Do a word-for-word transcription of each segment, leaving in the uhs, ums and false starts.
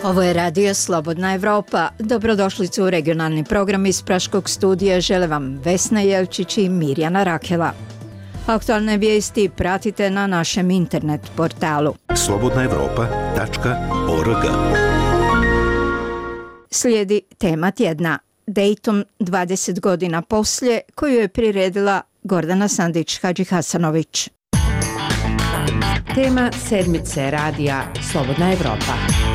Ovo je radio Slobodna Evropa. Dobrodošlicu u regionalni program iz Praškog studija. Žele vam Vesna Jelčić i Mirjana Rakela. Aktualne vijesti pratite na našem internet portalu slobodna evropa tačka org. Slijedi tema tjedna. Dayton dvadeset godina poslije, koju je priredila Gordana Sandić-Hadžihasanović. Tema sedmice radija Slobodna Evropa.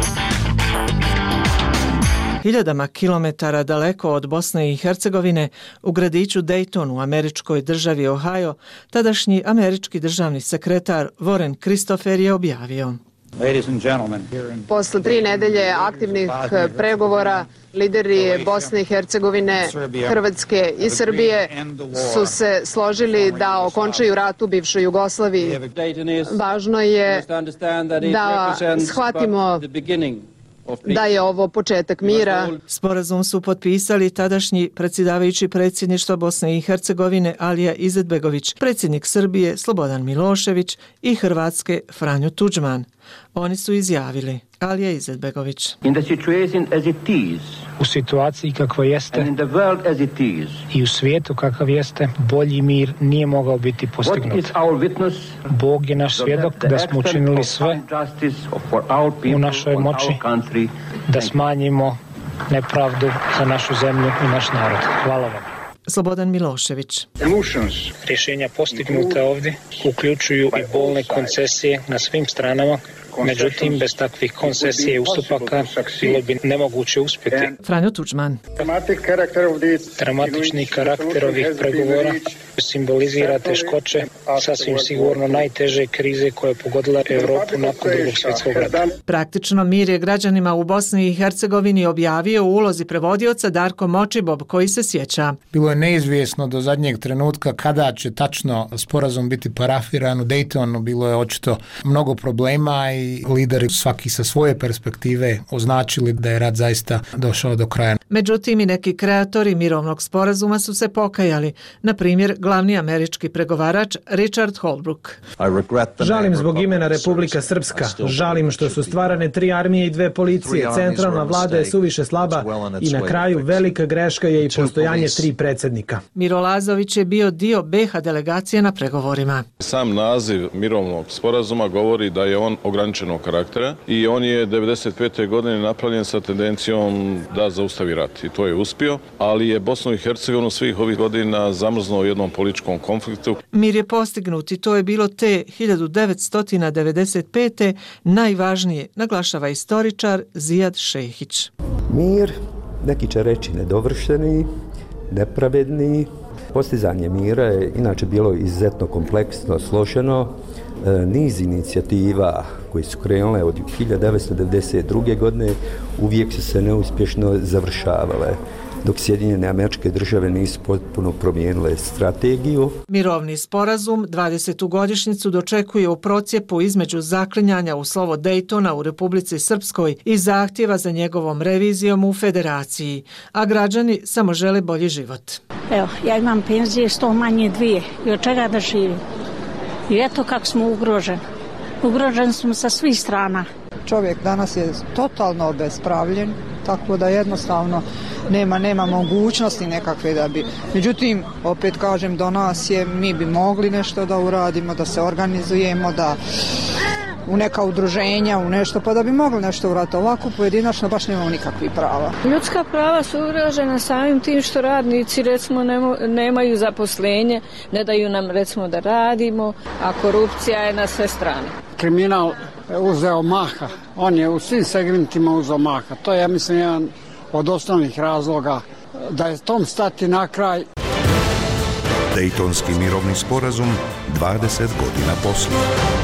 Hiljadama kilometara daleko od Bosne i Hercegovine, u gradiću Dayton u američkoj državi Ohio, tadašnji američki državni sekretar Warren Christopher je objavio: Posle tri nedelje aktivnih pregovora, lideri Bosne i Hercegovine, Hrvatske i Srbije su se složili da okončaju rat u bivšoj Jugoslaviji. Važno je da shvatimo da je ovo početak mira. Sporazum su potpisali tadašnji predsjedavajući predsjedništva Bosne i Hercegovine Alija Izetbegović, predsjednik Srbije Slobodan Milošević i Hrvatske Franjo Tuđman. Oni su izjavili: Alija Izetbegović. U situaciji kakva jeste i u svijetu kakav jeste, bolji mir nije mogao biti postignut. Bog je naš svjedok da smo učinili sve u našoj moći da smanjimo nepravdu za našu zemlju i naš narod. Hvala vam. Slobodan Milošević. Rješenja postignuta ovdje uključuju i bolne koncesije na svim stranama. Međutim, bez takvih koncesija i ustupaka bilo bi nemoguće uspjeti. Franjo Tuđman. Dramatični karakter ovih pregovora simbolizira teškoće, sasvim sigurno najteže krize koja je pogodila Europu nakon Drugog svjetskog rata. Praktično mir je građanima u Bosni i Hercegovini objavio u ulozi prevodioca Darko Močibob, koji se sjeća: Bilo je neizvjesno do zadnjeg trenutka kada će tačno sporazum biti parafiran u Daytonu. Bilo je očito mnogo problema i lideri svaki sa svoje perspektive označili da je rat zaista došao do kraja. Međutim, i neki kreatori mirovnog sporazuma su se pokajali. Na primjer, glavni američki pregovarač Richard Holbrooke. Žalim zbog imena Republika Srpska. Žalim što su stvarane tri armije i dve policije. Centralna vlada je suviše slaba i na kraju velika greška je i postojanje tri predsjednika. Miro Lazović je bio dio B iH delegacije na pregovorima. Sam naziv mirovnog sporazuma govori da je on ograničenog karaktera i on je devedeset pete godine napravljen sa tendencijom da zaustavi rat i to je uspio, ali je Bosnu i Hercegovinu svih ovih godina zamrznuo u jednom političkom konfliktu. Mir je postignut i to je bilo te hiljadu devetsto devedeset pete najvažnije, naglašava istoričar Zijad Šehić. Mir, neki će reći nedovršeni, nepravedni. Postizanje mira je inače bilo izuzetno kompleksno, složeno. Niz inicijativa koji su krenule od hiljadu devetsto devedeset druge godine uvijek su se neuspješno završavale, dok Sjedinjene Američke Države nisu potpuno promijenile strategiju. Mirovni sporazum dvadesetu godišnjicu dočekuje u procjepu između zaklinjanja u slovo Daytona u Republici Srpskoj i zahtjeva za njegovom revizijom u Federaciji, a građani samo žele bolji život. Evo, ja imam penzije sto manje dvije i od čega da živim? I eto kako smo ugroženi. Ugroženi smo sa svih strana. Čovjek danas je totalno obespravljen, tako da jednostavno nema, nema mogućnosti nekakve da bi... Međutim, opet kažem, do nas je, mi bi mogli nešto da uradimo, da se organizujemo, da u neka udruženja, u nešto, pa da bi mogli nešto uraditi. Ovako pojedinačno baš nemamo nikakvih prava. Ljudska prava su ugrožena samim tim što radnici recimo nemo, nemaju zaposlenje, ne daju nam recimo da radimo, a korupcija je na sve strane. Kriminal je uzeo maha, on je u svim segmentima uzeo maha. To je, ja mislim, jedan od osnovnih razloga da je tom stati na kraj. Dejtonski mirovni sporazum dvadeset godina poslije.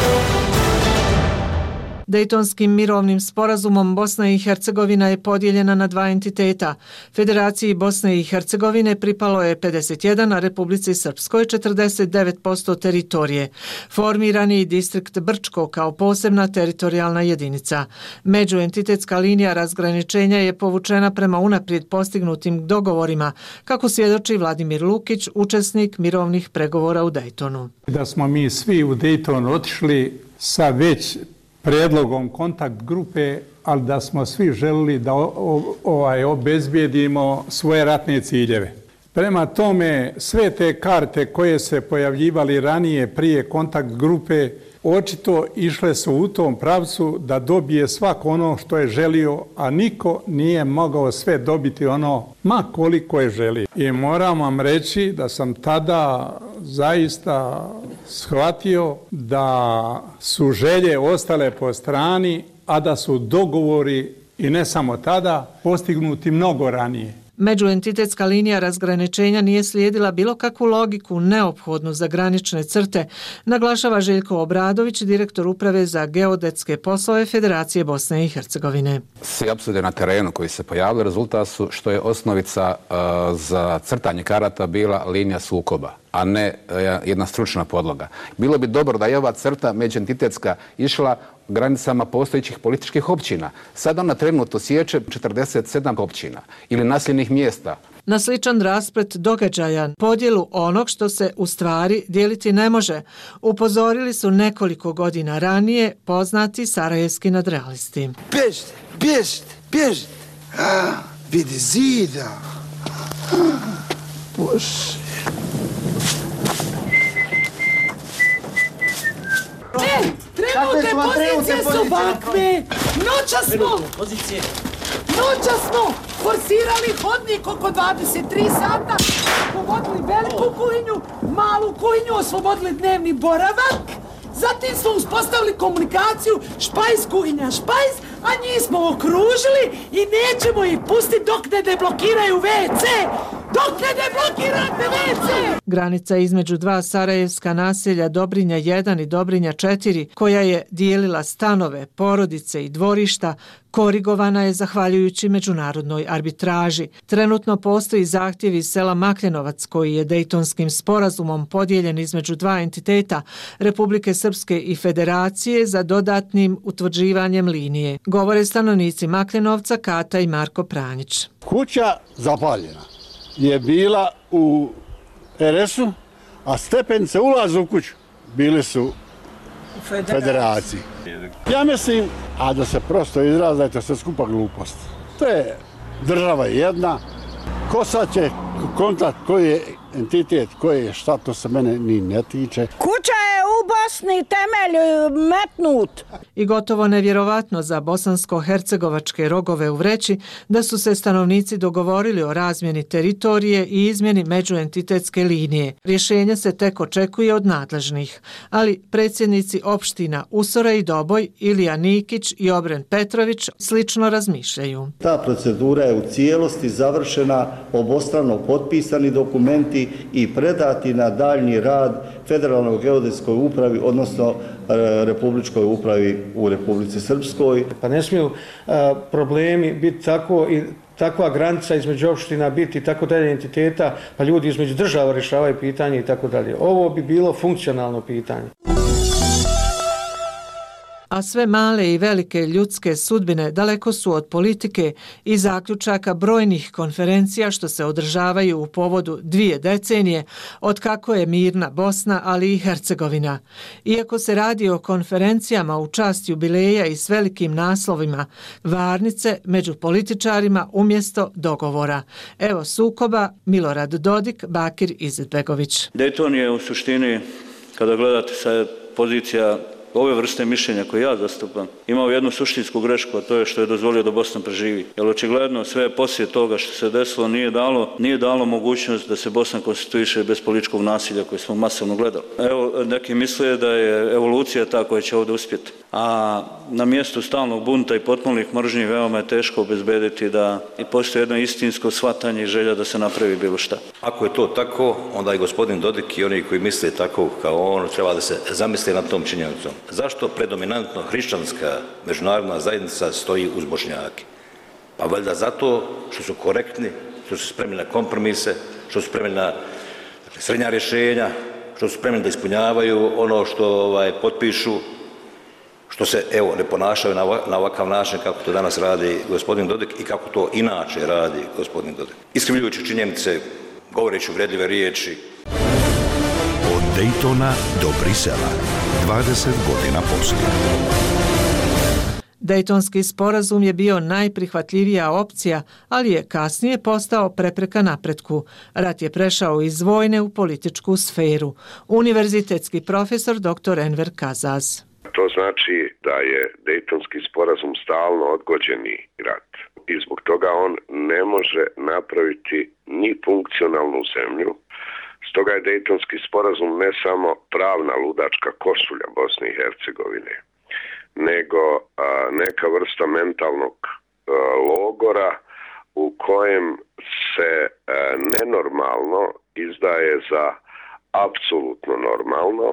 Dejtonskim mirovnim sporazumom Bosna i Hercegovina je podijeljena na dva entiteta. Federaciji Bosne i Hercegovine pripalo je pedeset jedan, a Republici Srpskoj četrdeset devet posto teritorije. Formiran je i distrikt Brčko kao posebna teritorijalna jedinica. Međuentitetska linija razgraničenja je povučena prema unaprijed postignutim dogovorima, kako svjedoči Vladimir Lukić, učesnik mirovnih pregovora u Dejtonu. Da smo mi svi u Dejtonu otišli sa već prijedlogom kontakt grupe, ali da smo svi želili da ovaj, obezbijedimo svoje ratne ciljeve. Prema tome, sve te karte koje se pojavljivali ranije prije kontakt grupe, očito išle su u tom pravcu da dobije svako ono što je želio, a niko nije mogao sve dobiti ono ma koliko je želio. I moram vam reći da sam tada zaista shvatio da su želje ostale po strani, a da su dogovori, i ne samo tada, postignuti mnogo ranije. Međuentitetska linija razgraničenja nije slijedila bilo kakvu logiku neophodnu za granične crte, naglašava Željko Obradović, direktor uprave za geodetske poslove Federacije Bosne i Hercegovine. Svi apsurde na terenu koji se pojavili rezultat su što je osnovica uh, za crtanje karata bila linija sukoba, a ne uh, jedna stručna podloga. Bilo bi dobro da je ova crta međuentitetska išla granicama postojećih političkih općina. Sad ona trenutno sječe četrdeset sedam općina ili naseljenih mjesta. Na sličan rasplet događaja, podjelu onog što se u stvari dijeliti ne može, upozorili su nekoliko godina ranije poznati sarajevski nadrealisti. Bježite, bježite, bježite. A, vidi zida. A, Bože. E, trenutne pozicije su ovakve. Noća smo, noća smo forsirali hodnik oko dvadeset tri sata, povodili veliku kuhinju, malu kuhinju, oslobodili dnevni boravak, zatim smo uspostavili komunikaciju špajz, kuhinja, špajz, a njih smo okružili i nećemo ih pustiti dok ne deblokiraju ve ce. Dok ne deblokirate ve ce! Granica između dva sarajevska naselja Dobrinja jedan i Dobrinja četiri, koja je dijelila stanove, porodice i dvorišta, korigovana je zahvaljujući međunarodnoj arbitraži. Trenutno postoji zahtjev iz sela Makljenovac koji je Dejtonskim sporazumom podijeljen između dva entiteta, Republike Srpske i Federacije, za dodatnim utvrđivanjem linije. Govore stanovnici Makljenovca Kata i Marko Pranjić. Kuća zapaljena je bila u er esu, a stepenice ulaza u kuću bili su u Federaciji. Ja mislim, a da se prosto izrazi, da je to sve skupa glupost. To je država jedna, ko sad će kontakt, koji je entitet, koji je šta, to se mene ni ne tiče. Kuća je u Bosni temelj metnut. I gotovo nevjerovatno za bosansko-hercegovačke rogove u Vreći da su se stanovnici dogovorili o razmjeni teritorije i izmjeni međuentitetske linije. Rješenje se tek očekuje od nadležnih, ali predsjednici opština Usora i Doboj, Ilija Nikić i Obren Petrović slično razmišljaju. Ta procedura je u cijelosti završena, obostrano potpisani dokumenti i predati na daljnji rad Federalnoj geodetskoj upravi, odnosno Republičkoj upravi u Republici Srpskoj. Pa ne smiju a, problemi biti tako i takva granica između opština biti tako dalje entiteta, pa ljudi između država rješavaju pitanje i tako dalje. Ovo bi bilo funkcionalno pitanje. A sve male i velike ljudske sudbine daleko su od politike i zaključaka brojnih konferencija što se održavaju u povodu dvije decenije od kako je mirna Bosna, ali i Hercegovina. Iako se radi o konferencijama u čast jubileja i s velikim naslovima, varnice među političarima umjesto dogovora. Evo sukoba Milorad Dodik, Bakir Izetbegović. Dayton je u suštini, kada gledate sa pozicija ove vrste mišljenja koje ja zastupam, imao jednu suštinsku grešku, a to je što je dozvolio da Bosna preživi. Jer očigledno sve poslije toga što se desilo nije dalo, nije dalo mogućnost da se Bosna konstituiše bez političkog nasilja koje smo masovno gledali. Evo, neki misle da je evolucija ta koja će ovdje uspjeti. A na mjestu stalnog bunta i potpunih mržnji veoma je teško obezbediti da i postoji jedno istinsko shvatanje i želja da se napravi bilo šta. Ako je to tako, onda i gospodin Dodik i oni koji misle tako kao on treba da se zamisle nad tom činjenicom. Zašto predominantno hrišćanska međunarodna zajednica stoji uz Bošnjake? Pa valjda zato što su korektni, što su spremni na kompromise, što su spremni na dakle, srednja rješenja, što su spremni da ispunjavaju ono što ovaj, potpišu, što se evo ne ponašaju na, na ovakav način kako to danas radi gospodin Dodik i kako to inače radi gospodin Dodik. Iskrivljujući činjenice, govoreći uvredljive riječi. Od Daytona do Brisela, dvadeset godina poslije. Dejtonski sporazum je bio najprihvatljivija opcija, ali je kasnije postao prepreka napretku. Rat je prešao iz vojne u političku sferu. Univerzitetski profesor dr. Enver Kazaz. To znači da je Dejtonski sporazum stalno odgođeni rat i zbog toga on ne može napraviti ni funkcionalnu zemlju. Stoga je Dejtonski sporazum ne samo pravna ludačka košulja Bosne i Hercegovine, nego a, neka vrsta mentalnog a, logora u kojem se a, nenormalno izdaje za apsolutno normalno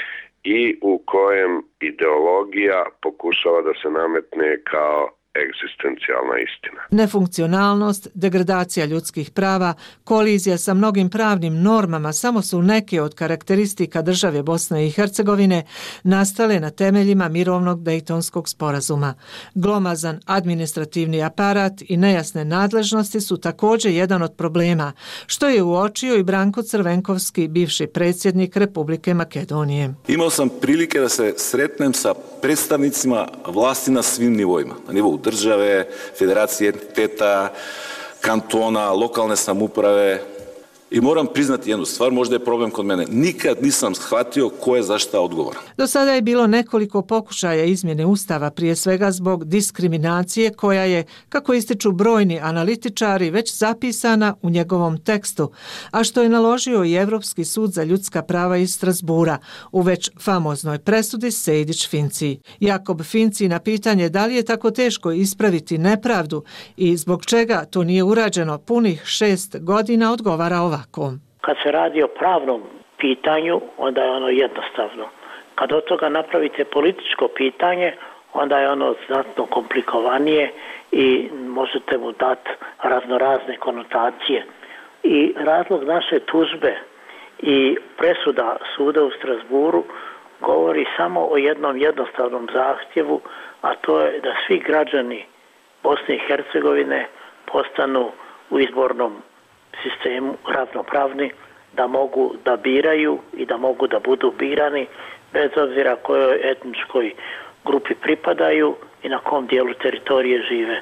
i u kojem ideologija pokušava da se nametne kao egzistencijalna istina. Nefunkcionalnost, degradacija ljudskih prava, kolizija sa mnogim pravnim normama samo su neke od karakteristika države Bosne i Hercegovine nastale na temeljima mirovnog Dejtonskog sporazuma. Glomazan administrativni aparat i nejasne nadležnosti su također jedan od problema, što je uočio i Branko Crvenkovski, bivši predsjednik Republike Makedonije. Imao sam prilike da se sretnem sa predstavnicima vlasti na svim nivoima, na nivou države, federacije entiteta, kantona, lokalne samouprave. I moram priznati jednu stvar, možda je problem kod mene. Nikad nisam shvatio ko je za šta odgovoran. Do sada je bilo nekoliko pokušaja izmjene Ustava, prije svega zbog diskriminacije koja je, kako ističu brojni analitičari, već zapisana u njegovom tekstu, a što je naložio i Europski sud za ljudska prava iz Strasbura u već famoznoj presudi Sejdić-Finci. Jakob Finci na pitanje da li je tako teško ispraviti nepravdu i zbog čega to nije urađeno punih šest godina odgovara ovako. Kad se radi o pravnom pitanju, onda je ono jednostavno. Kad od toga napravite političko pitanje, onda je ono znatno komplikovanije i možete mu dati raznorazne konotacije. I razlog naše tužbe i presuda suda u Strasburu govori samo o jednom jednostavnom zahtjevu, a to je da svi građani Bosne i Hercegovine postanu u izbornom sistemu ravnopravni, da mogu da biraju i da mogu da budu birani bez obzira kojoj etničkoj grupi pripadaju i na kom dijelu teritorije žive.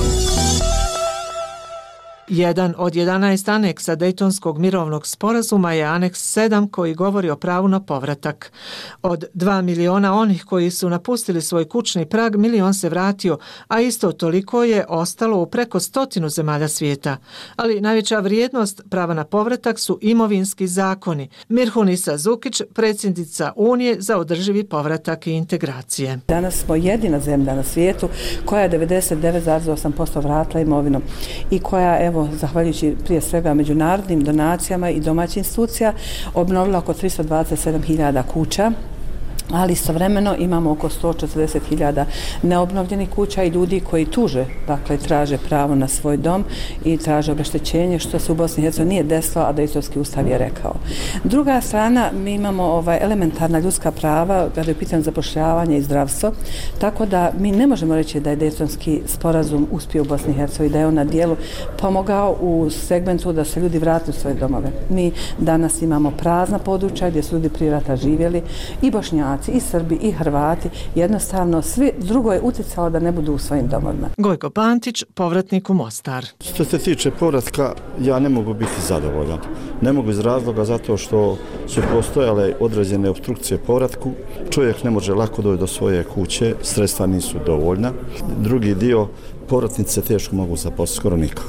Jedan od jedanaest aneksa Dejtonskog mirovnog sporazuma je aneks sedam koji govori o pravu na povratak. Od dva miliona onih koji su napustili svoj kućni prag, milion se vratio, a isto toliko je ostalo u preko stotinu zemalja svijeta. Ali najveća vrijednost prava na povratak su imovinski zakoni. Mirhunisa Zukić, predsjednica Unije za održivi povratak i integracije. Danas smo jedina zemlja na svijetu koja je devedeset devet zarez osam posto vratila imovinom i koja, evo, zahvaljujući prije svega međunarodnim donacijama i domaćih institucija, obnovila oko tristo dvadeset sedam hiljada kuća, ali istovremeno imamo oko sto četrdeset hiljada neobnovljenih kuća i ljudi koji tuže, dakle traže pravo na svoj dom i traže obeštećenje, što se u Bosni i Hercegovini nije desilo, a Dejtonski ustav je rekao. Druga strana, mi imamo ovaj elementarna ljudska prava kada je u pitanju zapošljavanje i zdravstvo, tako da mi ne možemo reći da je Dejtonski sporazum uspio u Bosni i Hercegovini, da je on na dijelu pomogao u segmentu da se ljudi vrate u svoje domove. Mi danas imamo prazna područja gdje su ljudi prije rata živjeli, i Bošnjaci, i Srbi, i Hrvati, jednostavno svi drugo je utjecalo da ne budu u svojim domovima. Gojko Pantić, povratnik u Mostar. Što se tiče povratka, ja ne mogu biti zadovoljan. Ne mogu iz razloga zato što su postojale određene obstrukcije povratku. Čovjek ne može lako doći do svoje kuće, sredstva nisu dovoljna. Drugi dio, povratnice teško mogu zaposliti, skoro nikako.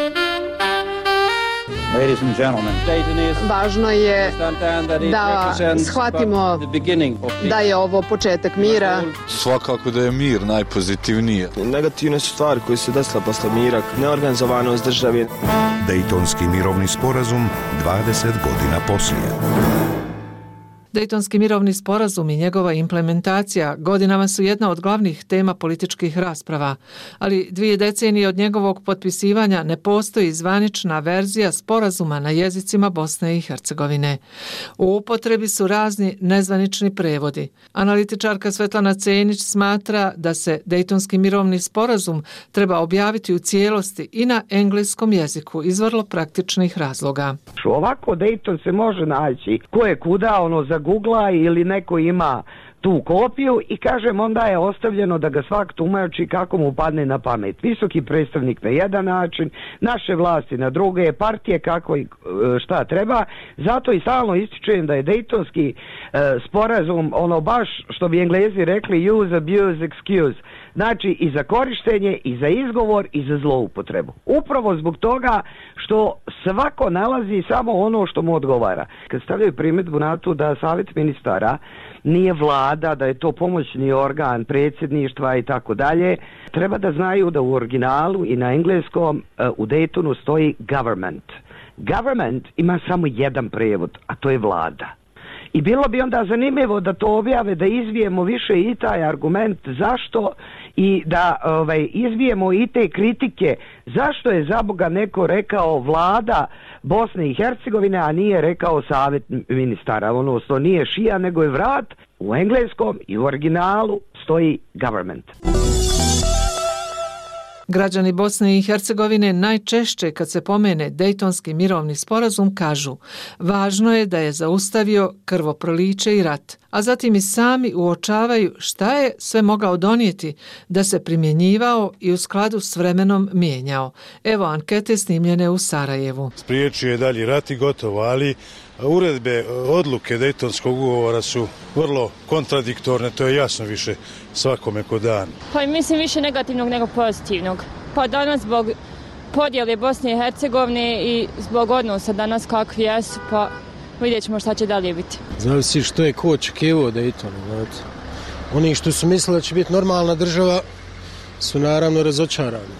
Važno je da shvatimo da je ovo početak mira. Svakako da je mir najpozitivnije. Negativne su stvari koje se desile posle mira, neorganizovanost države. Dejtonski mirovni sporazum dvadeset godina poslije. Dejtonski mirovni sporazum i njegova implementacija godinama su jedna od glavnih tema političkih rasprava, ali dvije decenije od njegovog potpisivanja ne postoji zvanična verzija sporazuma na jezicima Bosne i Hercegovine. U upotrebi su razni nezvanični prevodi. Analitičarka Svetlana Cenić smatra da se Dejtonski mirovni sporazum treba objaviti u cijelosti i na engleskom jeziku iz vrlo praktičnih razloga. Ovako Dejton se može naći ko je kuda, ono za Googla ili neko ima tu kopiju i kažem onda je ostavljeno da ga svak tumači kako mu padne na pamet. Visoki predstavnik na jedan način, naše vlasti na druge, partije kako i šta treba. Zato i stalno ističujem da je Dejtonski e, sporazum ono baš što bi Englezi rekli use, abuse, excuse. Znači i za korištenje, i za izgovor, i za zloupotrebu. Upravo zbog toga što svako nalazi samo ono što mu odgovara. Kad stavljaju primjedbu na to da savjet ministara nije vlada, da je to pomoćni organ predsjedništva i tako dalje, treba da znaju da u originalu i na engleskom u Daytonu stoji government. Government ima samo jedan prijevod, a to je vlada. I bilo bi onda zanimljivo da to objave, da izvijemo više i taj argument zašto i da ovaj, izvijemo i te kritike zašto je za Boga neko rekao vlada Bosne i Hercegovine, a nije rekao savjet ministara. Ono što nije šija nego je vrat, u engleskom i u originalu stoji government. Građani Bosne i Hercegovine najčešće kad se pomene Dejtonski mirovni sporazum kažu važno je da je zaustavio krvoproliće i rat, a zatim i sami uočavaju šta je sve mogao donijeti da se primjenjivao i u skladu s vremenom mijenjao. Evo ankete snimljene u Sarajevu. Spriječio je dalji rat i gotovo, ali uredbe, odluke Dejtonskog ugovora su vrlo kontradiktorne, to je jasno više svakome ko dan. Pa mislim više negativnog nego pozitivnog. Pa danas zbog podjele Bosne i Hercegovine i zbog odnosa danas kakvi jesu, pa vidjet ćemo šta će dalje biti. Zavisi što je ko očekivao Dejtonu, znate. Oni što su mislili da će biti normalna država su naravno razočarani.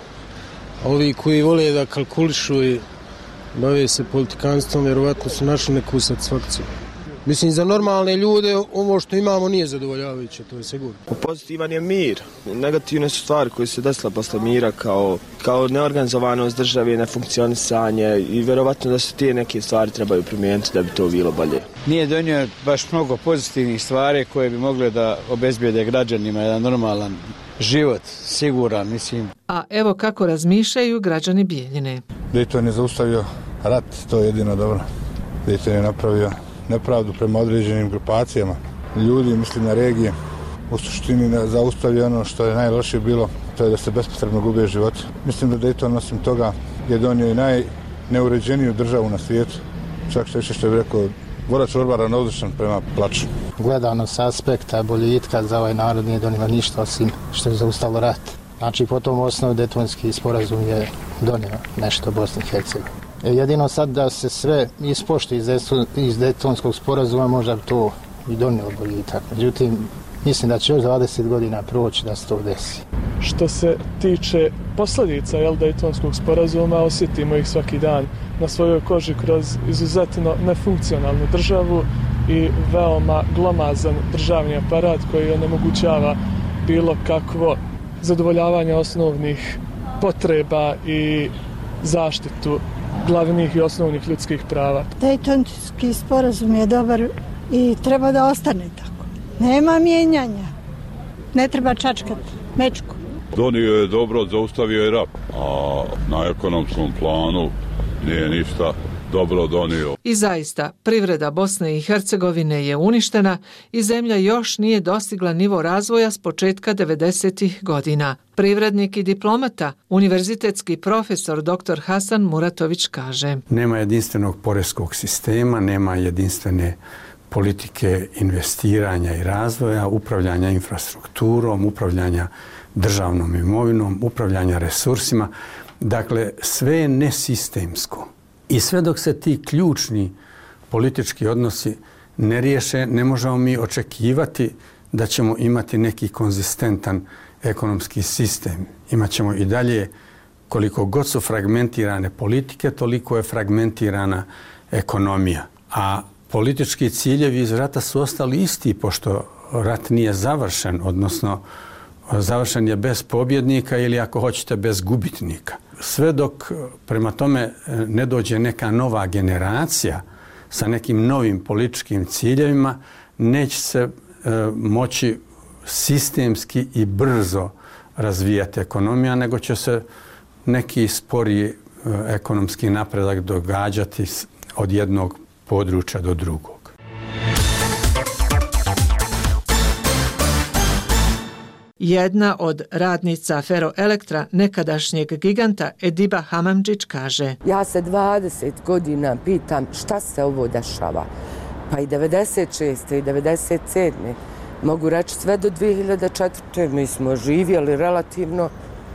A ovi koji vole da kalkulišu i bave se politikanstvom, vjerovatno su našli neku satisfakciju. Mislim, za normalne ljude ovo što imamo nije zadovoljavajuće, to je sigurno. Pozitivan je mir. Negativne su stvari koje se desila posle mira kao, kao neorganizovanost države, nefunkcionisanje i vjerovatno da se tije neke stvari trebaju primijeniti da bi to bilo bolje. Nije donio baš mnogo pozitivnih stvari koje bi mogle da obezbijede građanima jedan normalan život, siguran, mislim. A evo kako razmišljaju građani Bijeljine. Dejton je zaustavio rat, to je jedino dobro. Dejton je napravio nepravdu prema određenim grupacijama. Ljudi, mislim na regije, u suštini zaustavio ono što je najlošije bilo, to je da se bespotrebno gube životi. Mislim da Dejton osim toga je donio i najneuređeniju državu na svijetu. Čak što više što je rekao, Vorač Orbara neuzvišen prema plaću. Gledano s aspekta boljitka za ovaj narod nije donijelo ništa osim što je zaustavilo rat. Znači po tom osnovu Dejtonski sporazum je donio nešto Bosni i Hercegovini. Jedino sad da se sve ispoštuje iz Dejtonskog sporazuma možda bi to i donijelo boljitak. Međutim, mislim da će još dvadeset godina proći da se to desi. Što se tiče posljedica Dejtonskog sporazuma, osjetimo ih svaki dan na svojoj koži kroz izuzetno nefunkcionalnu državu i veoma glomazan državni aparat koji onemogućava bilo kakvo zadovoljavanje osnovnih potreba i zaštitu glavnih i osnovnih ljudskih prava. Dejtonski sporazum je dobar i treba da ostane tako. Nema mijenjanja. Ne treba čačkati mečku. Donio je dobro, zaustavio je rat, a na ekonomskom planu nije ništa dobro donio. I zaista, privreda Bosne i Hercegovine je uništena i zemlja još nije dostigla nivo razvoja s početka devedesetih godina. Privrednik i diplomata, univerzitetski profesor doktor Hasan Muratović kaže: Nema jedinstvenog poreskog sistema, nema jedinstvene politike investiranja i razvoja, upravljanja infrastrukturom, upravljanja državnom imovinom, upravljanja resursima. Dakle, sve je nesistemsko. I sve dok se ti ključni politički odnosi ne riješe, ne možemo mi očekivati da ćemo imati neki konzistentan ekonomski sistem. Imaćemo i dalje, koliko god su fragmentirane politike, toliko je fragmentirana ekonomija. A politički ciljevi iz rata su ostali isti, pošto rat nije završen, odnosno završen je bez pobjednika ili ako hoćete bez gubitnika. Sve dok prema tome ne dođe neka nova generacija sa nekim novim političkim ciljevima, neće se e, moći sistemski i brzo razvijati ekonomija, nego će se neki sporiji e, ekonomski napredak događati od jednog područja do drugog. Jedna od radnica Feroelektra, nekadašnjeg giganta Ediba Hamamdžić, kaže: Ja se dvadeset godina pitam šta se ovo dešava. Pa i devedeset šeste i devedeset sedme mogu reći sve do dvije hiljade četvrte mi smo živjeli relativno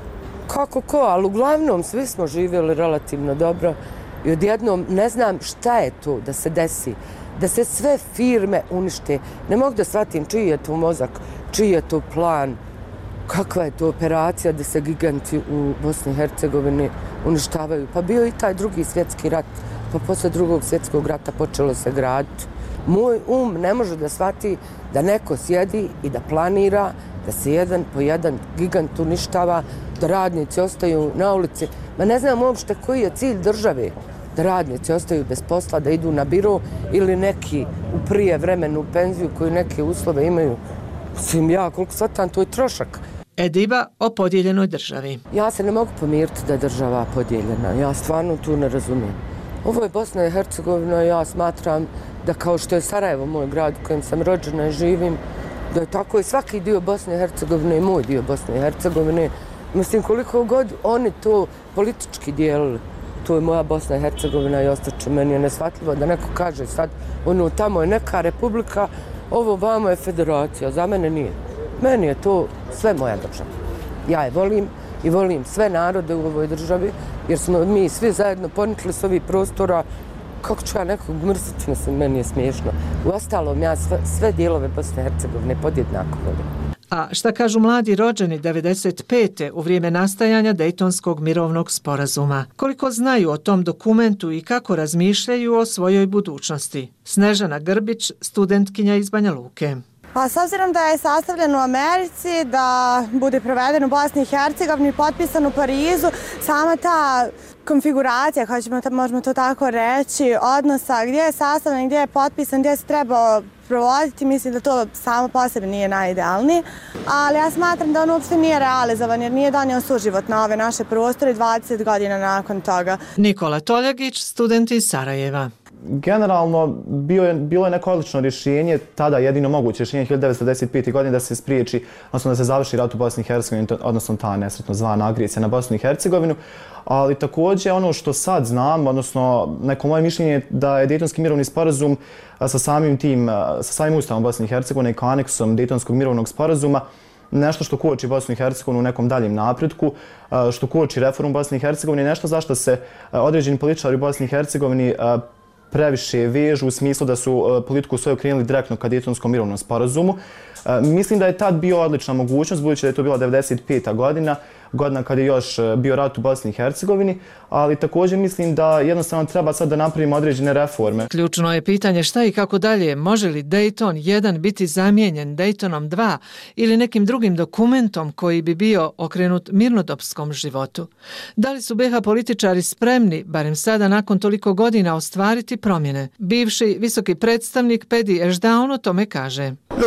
kako ko, ali uglavnom svi smo živjeli relativno dobro i odjednom ne znam šta je to da se desi, da se sve firme unište. Ne mogu da shvatim čiji je to mozak, čiji je to plan, kakva je to operacija da se giganti u Bosni i Hercegovini uništavaju. Pa bio i taj drugi svjetski rat, pa posle drugog svjetskog rata počelo se graditi. Moj um ne može da shvati da neko sjedi i da planira da se jedan po jedan gigant uništava, da radnici ostaju na ulici. Ma ne znam uopšte koji je cilj države, da radnici ostaju bez posla, da idu na biro ili neki u prije vremenu u penziju koji neke uslove imaju. Mislim, ja koliko shvatam, to je trošak. Ediba o podijeljenoj državi. Ja se ne mogu pomiriti da je država podijeljena. Ja stvarno tu ne razumijem. Ovo je Bosna i Hercegovina, ja smatram da kao što je Sarajevo, moj grad u kojem sam rođena i živim, da je tako i svaki dio Bosne i Hercegovine i moj dio Bosne i Hercegovine. Mislim, koliko god oni to politički dijelili, to je moja Bosna i Hercegovina i ostaće. Meni je neshvatljivo da neko kaže sad, ono, tamo je neka republika, ovo vamo je federacija, za mene nije. Meni je to sve moja država. Ja je volim i volim sve narode u ovoj državi, jer smo mi svi zajedno ponikli s ovih prostora. Kako ću ja nekog mrziti, mislim, meni je smiješno. Uostalom, ja sve, sve dijelove Bosne i Hercegovine podjednako volim. A šta kažu mladi rođeni devedeset pete u vrijeme nastajanja Dejtonskog mirovnog sporazuma? Koliko znaju o tom dokumentu i kako razmišljaju o svojoj budućnosti? Snežana Grbić, studentkinja iz Banja Luke. Pa s obzirom da je sastavljen u Americi, da bude proveden u Bosni i Hercegovini, potpisan u Parizu, sama ta konfiguracija, hoćemo, možemo to tako reći, odnosa gdje je sastavljen, gdje je potpisan, gdje se treba provoditi, mislim da to samo po sebi nije najidealniji. Ali ja smatram da on uopšte nije realizovan jer nije donio suživot na ove naše prostore dvadeset godina nakon toga. Nikola Toljagić, student iz Sarajeva. Generalno, bio je, bilo je neko odlično rješenje, tada jedino moguće rješenje hiljadu devetsto devedeset pete. godine da se spriječi, odnosno da se završi rat u Bosni i Hercegovini, odnosno ta nesretno zvana agresija na Bosnu i Hercegovinu. Ali također ono što sad znam, odnosno neko moje mišljenje je da je Dejtonski mirovni sporazum sa samim tim, sa samim ustavom Bosne i Hercegovine i kao aneksom Dejtonskog mirovnog sporazuma nešto što koči Bosnu i Hercegovinu u nekom daljem napretku, što koči reformu Bosne i Hercegovine, nešto zašto se određeni političari u Bosni i Hercegovini previše vežu u smislu da su politiku svoju krenuli direktno ka Dejtonskom mirovnom sporazumu. Mislim da je tad bio odlična mogućnost, budući da je to bila devedeset peta. godina, godina kad je još bio rat u Bosni i Hercegovini, ali također mislim da jednostavno treba sad da napravimo određene reforme. Ključno je pitanje šta i kako dalje. Može li Dejton jedan biti zamijenjen Dejtonom dva ili nekim drugim dokumentom koji bi bio okrenut mirnodopskom životu? Da li su be ha političari spremni, barem sada nakon toliko godina, ostvariti promjene? Bivši visoki predstavnik Pedi Ešdaun o tome kaže.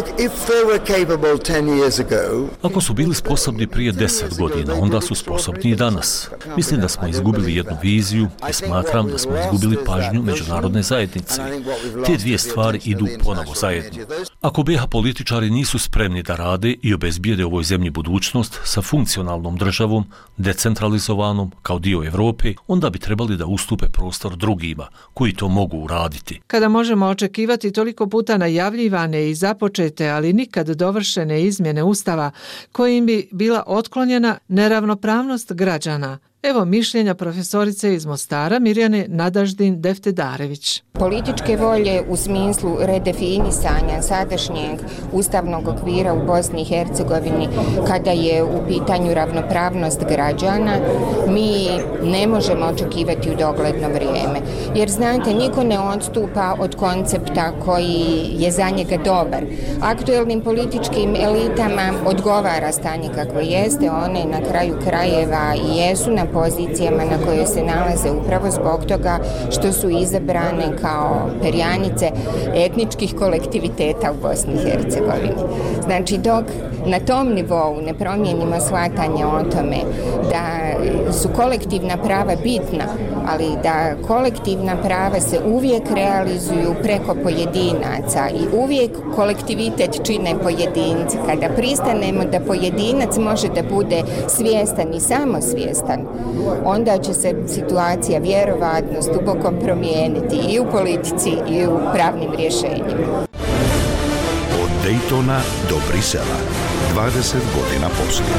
Ako su bili sposobni prije deset godina, onda su sposobni i danas. Mislim da smo izgubili jednu viziju i smatram da smo izgubili pažnju međunarodne zajednice. Te dvije stvari idu ponovo zajedno. Ako be ha političari nisu spremni da rade i obezbijede ovoj zemlji budućnost sa funkcionalnom državom, decentralizovanom kao dio Evrope, onda bi trebali da ustupe prostor drugima koji to mogu uraditi. Kada možemo očekivati toliko puta najavljivane i započete, ali nikad dovršene izmjene Ustava kojim bi bila otklonjena neravnopravnost građana? Evo mišljenja profesorice iz Mostara Mirjane Nadaždin Deftedarević. Političke volje u smislu redefinisanja sadašnjeg ustavnog okvira u Bosni i Hercegovini kada je u pitanju ravnopravnost građana mi ne možemo očekivati u dogledno vrijeme. Jer znate, niko ne odstupa od koncepta koji je za njega dobar. Aktuelnim političkim elitama odgovara stanje kakvo jeste, one na kraju krajeva i jesu na pozicijama na koje se nalaze upravo zbog toga što su izabrane kao perjanice etničkih kolektiviteta u Bosni i Hercegovini. Znači, dok na tom nivou ne promijenimo shvatanje o tome da su kolektivna prava bitna, ali da kolektivna prava se uvijek realizuju preko pojedinaca i uvijek kolektivitet čine pojedinci. Kada pristanemo da pojedinac može da bude svjestan i samosvjestan, onda će se situacija vjerovatno duboko promijeniti i u politici i u pravnim rješenjima. Od Daytona do Brisela, dvadeset godina poslije.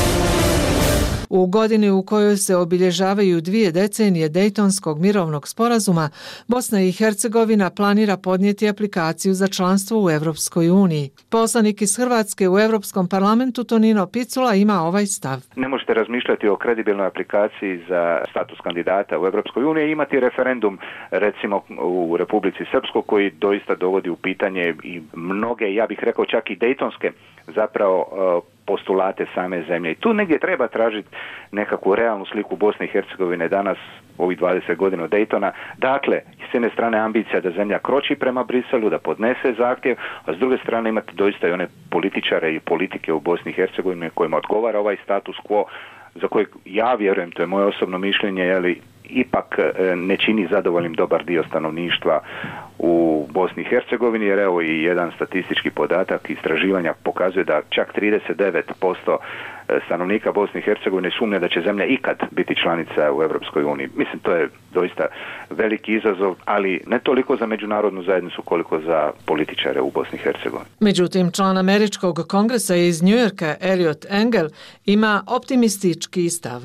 U godini u kojoj se obilježavaju dvije decenije Dejtonskog mirovnog sporazuma, Bosna i Hercegovina planira podnijeti aplikaciju za članstvo u Europskoj uniji. Poslanik iz Hrvatske u Europskom parlamentu Tonino Picula ima ovaj stav. Ne možete razmišljati o kredibilnoj aplikaciji za status kandidata u Europskoj uniji i imati referendum recimo u Republici Srpskoj koji doista dovodi u pitanje i mnoge, ja bih rekao čak i dejtonske zapravo postulate same zemlje. I tu negdje treba tražiti nekakvu realnu sliku Bosne i Hercegovine danas, ovih dvadeset godina od Daytona. Dakle, s jedne strane ambicija da zemlja kroči prema Briselu, da podnese zahtjev, a s druge strane imate doista i one političare i politike u Bosni i Hercegovini kojima odgovara ovaj status quo, za kojeg ja vjerujem, to je moje osobno mišljenje, jeli, ipak ne čini zadovoljnim dobar dio stanovništva u Bosni i Hercegovini, jer evo i jedan statistički podatak istraživanja pokazuje da čak trideset devet posto stanovnika Bosne i Hercegovine sumnja da će zemlja ikad biti članica u Europskoj uniji. Mislim, to je doista veliki izazov, ali ne toliko za međunarodnu zajednicu koliko za političare u Bosni i Hercegovini. Međutim, član Američkog kongresa iz Njujorka, Elliot Engel, ima optimistički stav.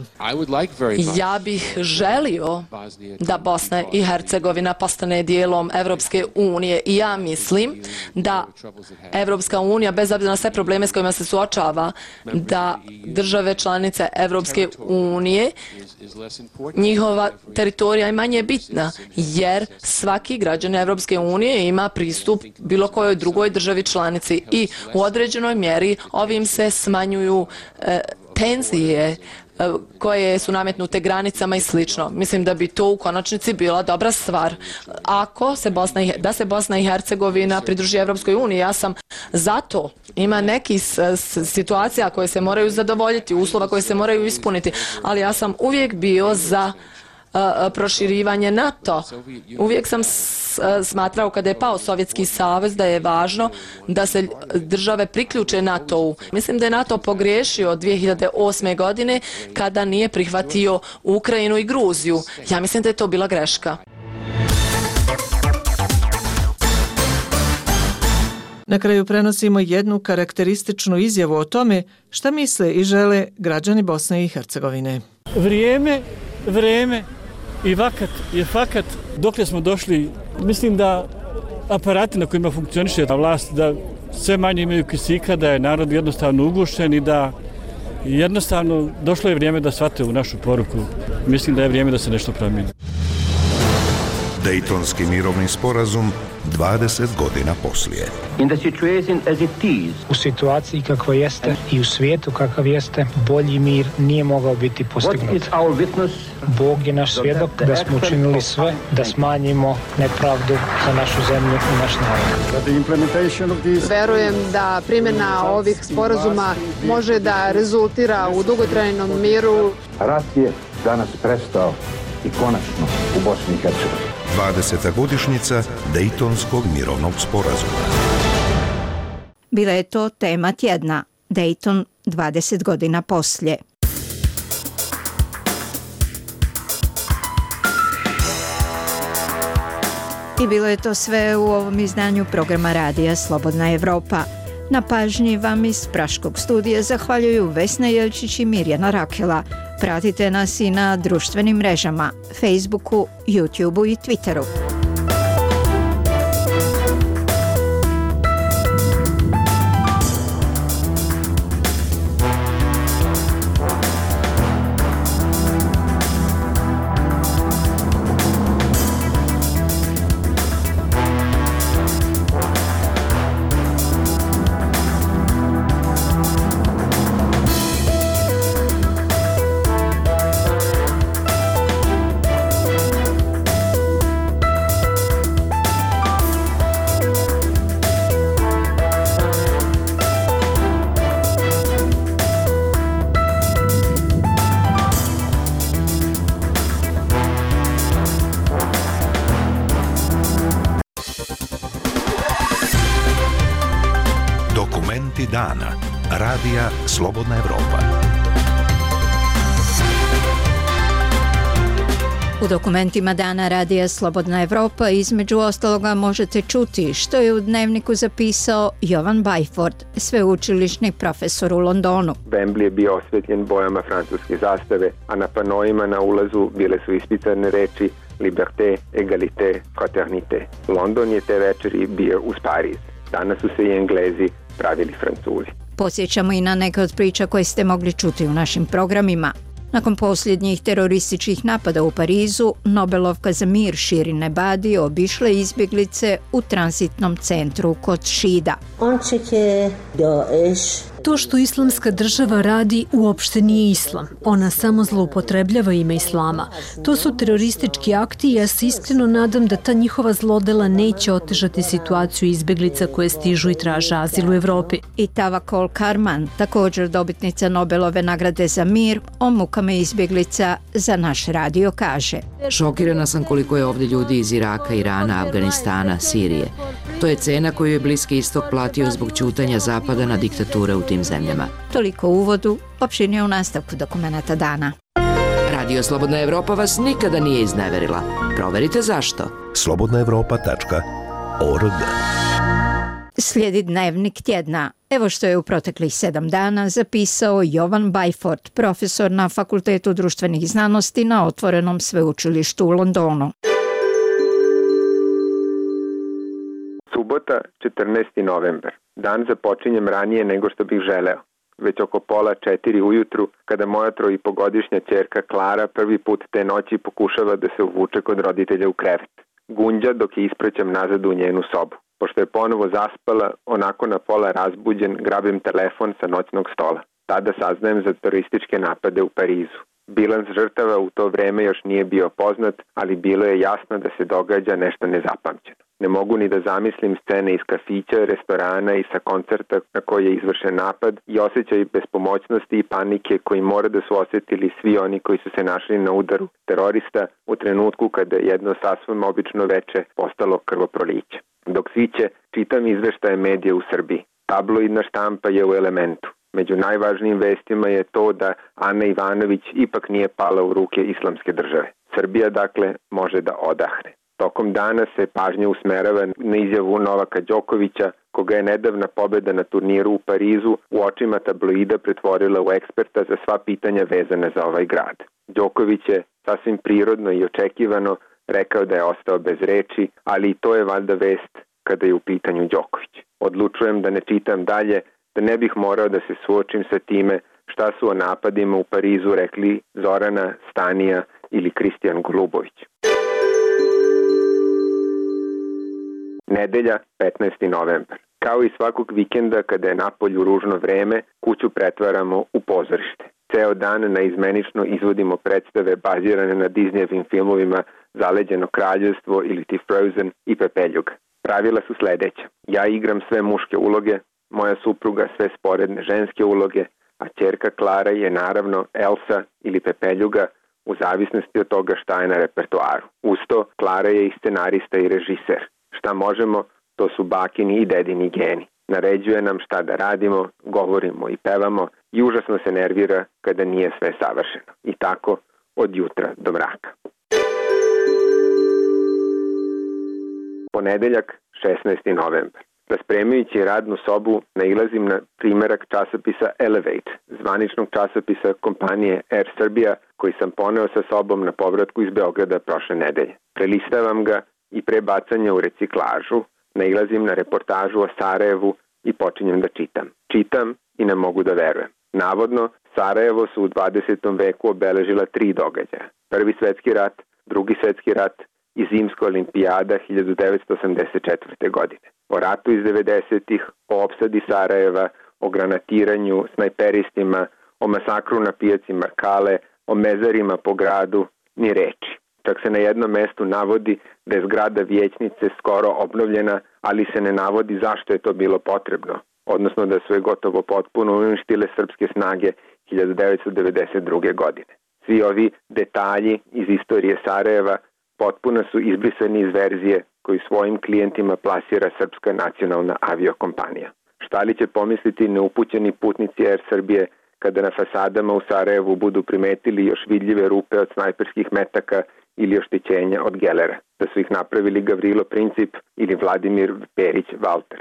Ja bih želio da Bosna i Hercegovina postane dijelom Europske unije i ja mislim da Europska unija, bez obzira na sve probleme s kojima se suočava, da države članice Europske unije, njihova teritorija je manje bitna, jer svaki građan Europske unije ima pristup bilo kojoj drugoj državi članici i u određenoj mjeri ovim se smanjuju e, tenzije koje su nametnute granicama i slično. Mislim da bi to u konačnici bila dobra stvar. Ako se Bosna i, da se Bosna i Hercegovina pridruži Europskoj uniji, ja sam za to. Ima nekih situacija koje se moraju zadovoljiti, uslova koje se moraju ispuniti, ali ja sam uvijek bio za uh, proširivanje NATO. Uvijek sam smatrao kada je pao Sovjetski savez da je važno da se države priključe NATO-u. Mislim da je NATO pogriješio dvije hiljade osme. godine kada nije prihvatio Ukrajinu i Gruziju. Ja mislim da je to bila greška. Na kraju prenosimo jednu karakterističnu izjavu o tome šta misle i žele građani Bosne i Hercegovine. Vrijeme, vrijeme i vakat je fakat. Dokle smo došli, mislim da aparati na kojima funkcioniše ta vlast, da sve manje imaju kisika, da je narod jednostavno ugušen i da jednostavno došlo je vrijeme da shvate u našu poruku. Mislim da je vrijeme da se nešto promijeni. Dejtonski mirovni sporazum dvadeset godina poslije. U situaciji kakva jeste i u svijetu kakav jeste, bolji mir nije mogao biti postignut. Bog je naš svjedok da smo učinili sve da smanjimo nepravdu za našu zemlju i naš narod. Verujem da primjena ovih sporazuma može da rezultira u dugotrajnom miru. Rat je danas prestao i konačno u Bosni i Hercegovini. dvadeseta godišnjica Dejtonskog mirovnog sporazuma. Bila je to tema tjedna. Dejton dvadeset godina poslije. I bilo je to sve u ovom izdanju programa radija Slobodna Evropa. Na pažnji vam iz Praškog studija zahvaljuju Vesna Jelčić i Mirjana Rakela. Pratite nas i na društvenim mrežama, Facebooku, YouTubeu i Twitteru. Dokumenti dana. Radija Slobodna Evropa. U dokumentima dana Radija Slobodna Evropa između ostaloga možete čuti što je u dnevniku zapisao Jovan Byford, sveučilišni profesor u Londonu. Wembley je bio osvetljen bojama francuske zastave, a na panojima na ulazu bile su ispisane reči Liberté, égalité, fraternité. London je te večeri bio uz Pariz. Danas su se i Englezi pravili Francuzi. Posjećamo i na neke od priča koje ste mogli čuti u našim programima. Nakon posljednjih terorističkih napada u Parizu, Nobelovka za mir Shirin Ebadi obišla izbjeglice u tranzitnom centru kod Šida. To što islamska država radi uopšte nije islam. Ona samo zloupotrebljava ime islama. To su teroristički akti i ja se iskreno nadam da ta njihova zlodela neće otežati situaciju izbjeglica koje stižu i traže azil u Evropi. I Tawakkol Karman, također dobitnica Nobelove nagrade za mir, o mukama izbjeglica za naš radio kaže. Šokirana sam koliko je ovdje ljudi iz Iraka, Irana, Afganistana, Sirije. To je cena koju je Bliski istok platio zbog ćutanja Zapada na diktature u tim zemljama. Toliko u uvodu, opširnije u nastavku dokumenta dana. Radio Slobodna Evropa vas nikada nije izneverila. Proverite zašto. slobodna evropa tačka org. Slijedi dnevnik tjedna. Evo što je u proteklih sedam dana zapisao Jovan Byford, profesor na Fakultetu društvenih znanosti na Otvorenom sveučilištu u Londonu. Subota, četrnaesti novembar. Dan započinjem ranije nego što bih želeo. Već oko pola četiri ujutru, kada moja troipogodišnja ćerka Klara prvi put te noći pokušava da se uvuče kod roditelja u krevet. Gunđa dok je ispraćam nazad u njenu sobu. Pošto je ponovo zaspala, onako na pola razbuđen, grabim telefon sa noćnog stola. Tada saznajem za terorističke napade u Parizu. Bilans žrtava u to vreme još nije bio poznat, ali bilo je jasno da se događa nešto nezapamćeno. Ne mogu ni da zamislim scene iz kafića, restorana i sa koncerta na koji je izvršen napad i osjećaj bespomoćnosti i panike koji mora da su osjetili svi oni koji su se našli na udaru terorista u trenutku kada je jedno sasvim obično veče postalo krvoproliće. Dok sviće, čitam izveštaje medija u Srbiji. Tabloidna štampa je u elementu. Među najvažnijim vestima je to da Ana Ivanović ipak nije pala u ruke islamske države. Srbija, dakle, može da odahne. Tokom dana se pažnja usmerava na izjavu Novaka Đokovića, koga je nedavna pobjeda na turniru u Parizu u očima tabloida pretvorila u eksperta za sva pitanja vezane za ovaj grad. Đoković je sasvim prirodno i očekivano rekao da je ostao bez reči, ali i to je valjda vest kada je u pitanju Đoković. Odlučujem da ne čitam dalje, da ne bih morao da se suočim sa time šta su o napadima u Parizu rekli Zorana, Stanija ili Kristijan Golubović. Nedelja, petnaesti novembar. Kao i svakog vikenda kada je napolju ružno vreme, kuću pretvaramo u pozorište. Ceo dan naizmenično izvodimo predstave bazirane na Disneyevim filmovima Zaleđeno kraljevstvo ili ti Frozen i Pepeljuga. Pravila su sledeća. Ja igram sve muške uloge, moja supruga sve sporedne ženske uloge, a ćerka Klara je naravno Elsa ili Pepeljuga u zavisnosti od toga šta je na repertoaru. Usto, Klara je i scenarista i režiser. Šta možemo, to su bakini i dedini geni. Naređuje nam šta da radimo, govorimo i pevamo i užasno se nervira kada nije sve savršeno. I tako od jutra do mraka. Ponedeljak, šesnaesti novembar. Raspremajući radnu sobu, nailazim na primerak časopisa Elevate, zvaničnog časopisa kompanije Air Serbia, koji sam poneo sa sobom na povratku iz Beograda prošle nedelje. Prelistavam ga i pre bacanja u reciklažu, nailazim na reportažu o Sarajevu i počinjem da čitam. Čitam i ne mogu da verujem. Navodno, Sarajevo su u dvadesetom veku obeležila tri događaja. Prvi svetski rat, drugi svetski rat i zimska olimpijada hiljadu devetsto osamdeset četvrte. godine. O ratu iz devedesetih, o opsadi Sarajeva, o granatiranju, snajperistima, o masakru na pijaci Markale, o mezarima po gradu, ni reči. Čak se na jednom mestu navodi da je zgrada vijećnice skoro obnovljena, ali se ne navodi zašto je to bilo potrebno, odnosno da su je gotovo potpuno uništile srpske snage hiljadu devetsto devedeset druge. godine. Svi ovi detalji iz istorije Sarajeva potpuno su izbrisani iz verzije koju svojim klijentima plasira Srpska nacionalna aviokompanija. Šta li će pomisliti neupućeni putnici Air Srbije kada na fasadama u Sarajevu budu primetili još vidljive rupe od snajperskih metaka ili oštećenja od gelera, da su ih napravili Gavrilo Princip ili Vladimir Perić Valter.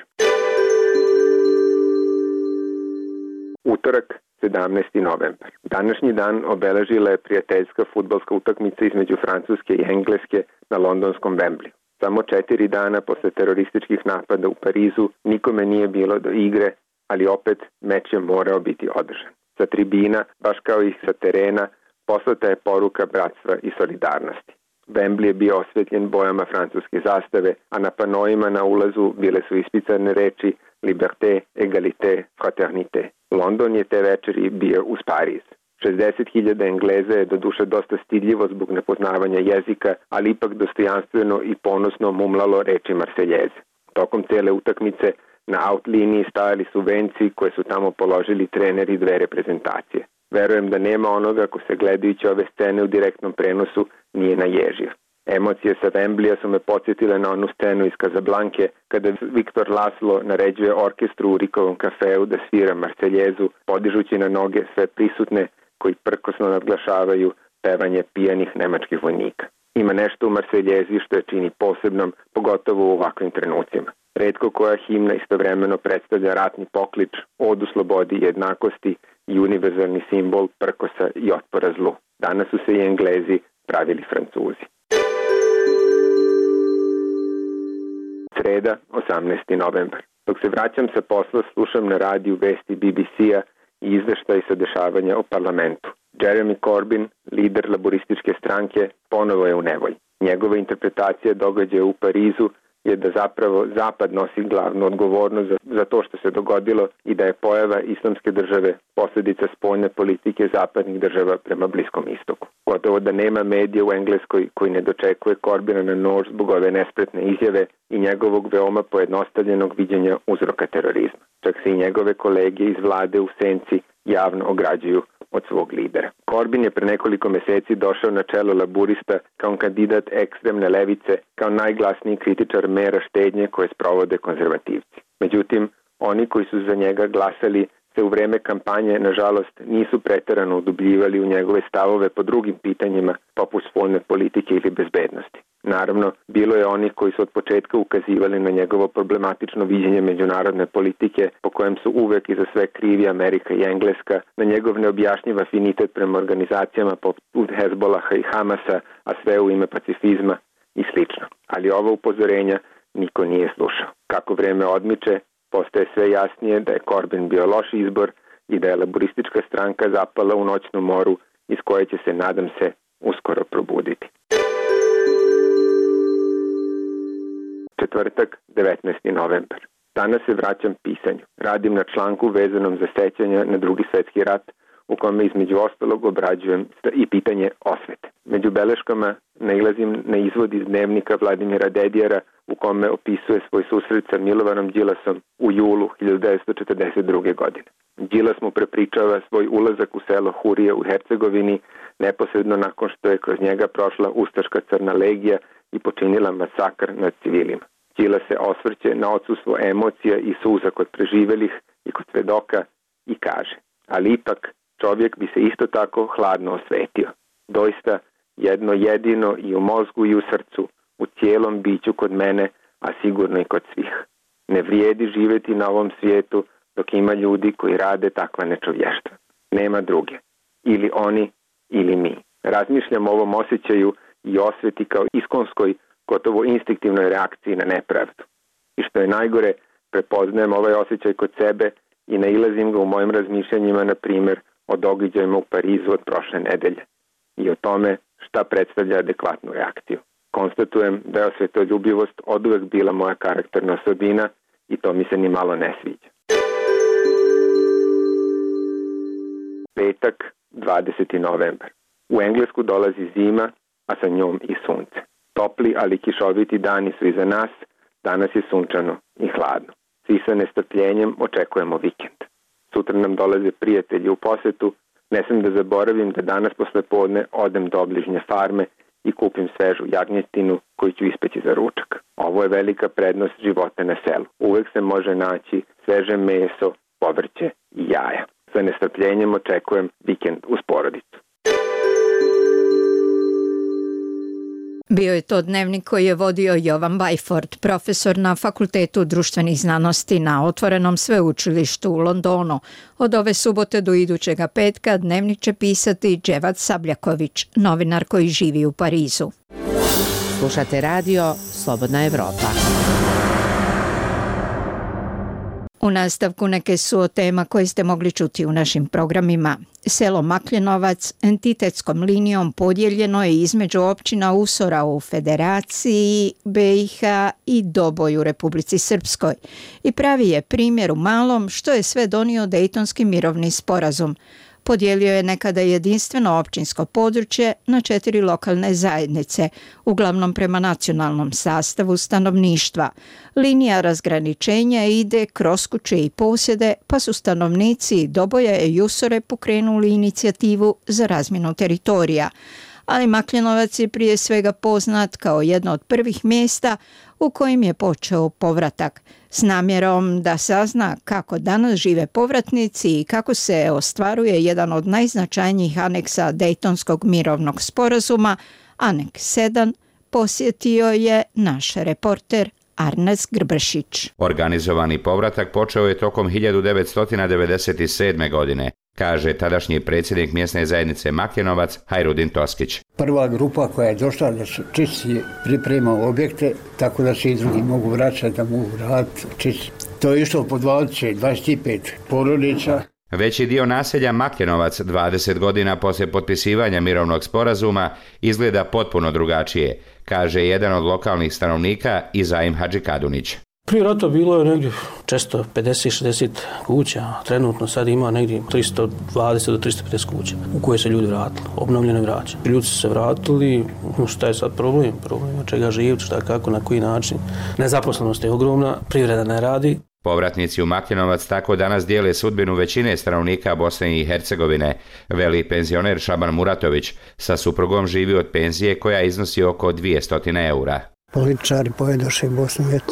Utorak, sedamnaesti novembar. Današnji dan obeležila je prijateljska fudbalska utakmica između Francuske i Engleske na londonskom Wembleyu. Samo četiri dana posle terorističkih napada u Parizu nikome nije bilo do igre, ali opet meč je morao biti održan. Sa tribina, baš kao i sa terena, poslata je poruka bratstva i solidarnosti. Wembley je bio osvetljen bojama francuske zastave, a na panoima na ulazu bile su ispisane reči Liberté, Egalité, Fraternité. London je te večeri bio uz Pariz. šezdeset hiljada Engleza je doduše dosta stidljivo zbog nepoznavanja jezika, ali ipak dostojanstveno i ponosno mumlalo reči Marseljeze. Tokom cele utakmice na out liniji stajali su venci koje su tamo položili treneri dve reprezentacije. Verujem da nema onoga ko se gledajući ove scene u direktnom prenosu nije naježio. Emocije sa Wembleya su me podsjetile na onu scenu iz Kazablanke kada Viktor Laslo naređuje orkestru u Rikovom kafeu da svira Marseljezu, podižući na noge sve prisutne koji prkosno nadglašavaju pevanje pijanih nemačkih vojnika. Ima nešto u Marseljezi što je čini posebnom, pogotovo u ovakvim trenucima. Retko koja himna istovremeno predstavlja ratni poklič, odu slobodi i jednakosti i univerzalni simbol prkosa i otpora zlu. Danas su se i Englezi pravili Francuzi. Sreda, osamnaesti novembar. Dok se vraćam sa posla, slušam na radiju vesti B B C-a i izveštaj sa dešavanja o parlamentu. Jeremy Corbyn, lider laborističke stranke, ponovo je u nevolji. Njegova interpretacija događaja u Parizu je da zapravo Zapad nosi glavnu odgovornost za, za to što se dogodilo i da je pojava islamske države posljedica spoljne politike zapadnih država prema Bliskom istoku. Gotovo da nema medija u Engleskoj koji ne dočekuje Corbyna na nož zbog ove nespretne izjave i njegovog veoma pojednostavljenog viđenja uzroka terorizma. Čak se i njegove kolege iz vlade u senci javno ograđuju od svog lidera. Corbyn je pre nekoliko meseci došao na čelo laburista kao kandidat ekstremne levice, kao najglasniji kritičar mera štednje koje sprovode konzervativci. Međutim, oni koji su za njega glasali se u vreme kampanje, nažalost, nisu preterano udubljivali u njegove stavove po drugim pitanjima, poput spoljne politike ili bezbednosti. Naravno, bilo je onih koji su od početka ukazivali na njegovo problematično viđenje međunarodne politike, po kojem su uvek i za sve krivi Amerika i Engleska, na njegov neobjašnjiv afinitet prema organizacijama poput Hezbolaha i Hamasa, a sve u ime pacifizma i slično. Ali ova upozorenja niko nije slušao. Kako vreme odmiče, postaje sve jasnije da je Corbyn bio loš izbor i da je laboristička stranka zapala u noćnu moru iz koje će se, nadam se, uskoro probuditi. Četvrtak, devetnaesti novembar. Danas se vraćam pisanju. Radim na članku vezanom za sećanja na Drugi svetski rat, u kome između ostalog obrađujem i pitanje osvete. Među beleškama nailazim na izvod iz dnevnika Vladimira Dedijara, u kome opisuje svoj susret sa Milovanom Đilasom u julu hiljadu devetsto četrdeset druge. godine. Đilas mu prepričava svoj ulazak u selo Hurije u Hercegovini neposredno nakon što je kroz njega prošla ustaška crna legija i počinila masakr nad civilima. Đilas se osvrće na odsustvo emocija i suza kod preživelih i kod svedoka i kaže: ali ipak čovjek bi se isto tako hladno osvetio. Doista jedno jedino i u mozgu i u srcu, u cijelom biću kod mene, a sigurno i kod svih. Ne vrijedi živjeti na ovom svijetu dok ima ljudi koji rade takva nečovještva. Nema druge. Ili oni, ili mi. Razmišljam o ovom osjećaju i osveti kao iskonskoj, gotovo instinktivnoj reakciji na nepravdu. I što je najgore, prepoznajem ovaj osjećaj kod sebe i nailazim ga u mojim razmišljanjima, na primjer, o događajima u Parizu od prošle nedelje i o tome šta predstavlja adekvatnu reakciju. Konstatujem da je osvetoljubivost oduvek bila moja karakterna osobina i to mi se ni malo ne sviđa. Petak, dvadeseti novembar. U Englesku dolazi zima, a sa njom i sunce. Topli, ali kišoviti dani su iza nas, danas je sunčano i hladno. Svi sa nestrpljenjem očekujemo vikend. Sutra nam dolaze prijatelji u posetu, ne sam da zaboravim da danas posle podne odem do obližnje farme i kupim svežu jagnjetinu koju ću ispeći za ručak. Ovo je velika prednost života na selu. Uvek se može naći sveže meso, povrće i jaja. Sa nestrpljenjem očekujem vikend uz porodicu. Bio je to dnevnik koji je vodio Jovan Bajford, profesor na Fakultetu društvenih znanosti na Otvorenom sveučilištu u Londonu. Od ove subote do idućega petka dnevnik će pisati Dževad Sabljaković, novinar koji živi u Parizu. Slušate radio Slobodna Evropa. U nastavku neke su od tema koje ste mogli čuti u našim programima. Selo Makljenovac entitetskom linijom podijeljeno je između općina Usora u Federaciji B i H i Doboj u Republici Srpskoj i pravi je primjer u malom što je sve donio Dejtonski mirovni sporazum. Podijelio je nekada jedinstveno općinsko područje na četiri lokalne zajednice, uglavnom prema nacionalnom sastavu stanovništva. Linija razgraničenja ide kroz kuće i posjede, pa su stanovnici Doboja i Usore pokrenuli inicijativu za razmjenu teritorija. Ali Makljenovac je prije svega poznat kao jedno od prvih mjesta u kojim je počeo povratak. S namjerom da sazna kako danas žive povratnici i kako se ostvaruje jedan od najznačajnijih aneksa Dejtonskog mirovnog sporazuma, Aneks sedam, posjetio je naš reporter Arnes Grbršić. Organizovani povratak počeo je tokom hiljadu devetsto devedeset sedme. godine, kaže tadašnji predsjednik mjesne zajednice Makljenovac Hajrudin Toskić. Prva grupa koja je došla da su čisti priprema objekte, tako da se i drugi mogu vraćati, da mogu raditi čisti. To je išlo po dvadeset do dvadeset pet porodica. Veći dio naselja Makljenovac dvadeset godina poslije potpisivanja mirovnog sporazuma izgleda potpuno drugačije, kaže jedan od lokalnih stanovnika Izaim Hadžikadunić. Prije rata bilo je negdje često pedeset šezdeset kuća, trenutno sad ima negdje tristo dvadeset do tristo pedeset kuća u koje se ljudi vratili, obnovljene vraćanje. Ljudi su se vratili, šta je sad problem? Problem od čega živi, šta, kako, na koji način. Nezaposlenost je ogromna, privreda ne radi. Povratnici u Makljenovac tako danas dijele sudbinu većine stanovnika Bosne i Hercegovine, veli penzioner Šaban Muratović. Sa suprugom živi od penzije koja iznosi oko dvjesto eura. Političari pojedoše Bosnu, eto.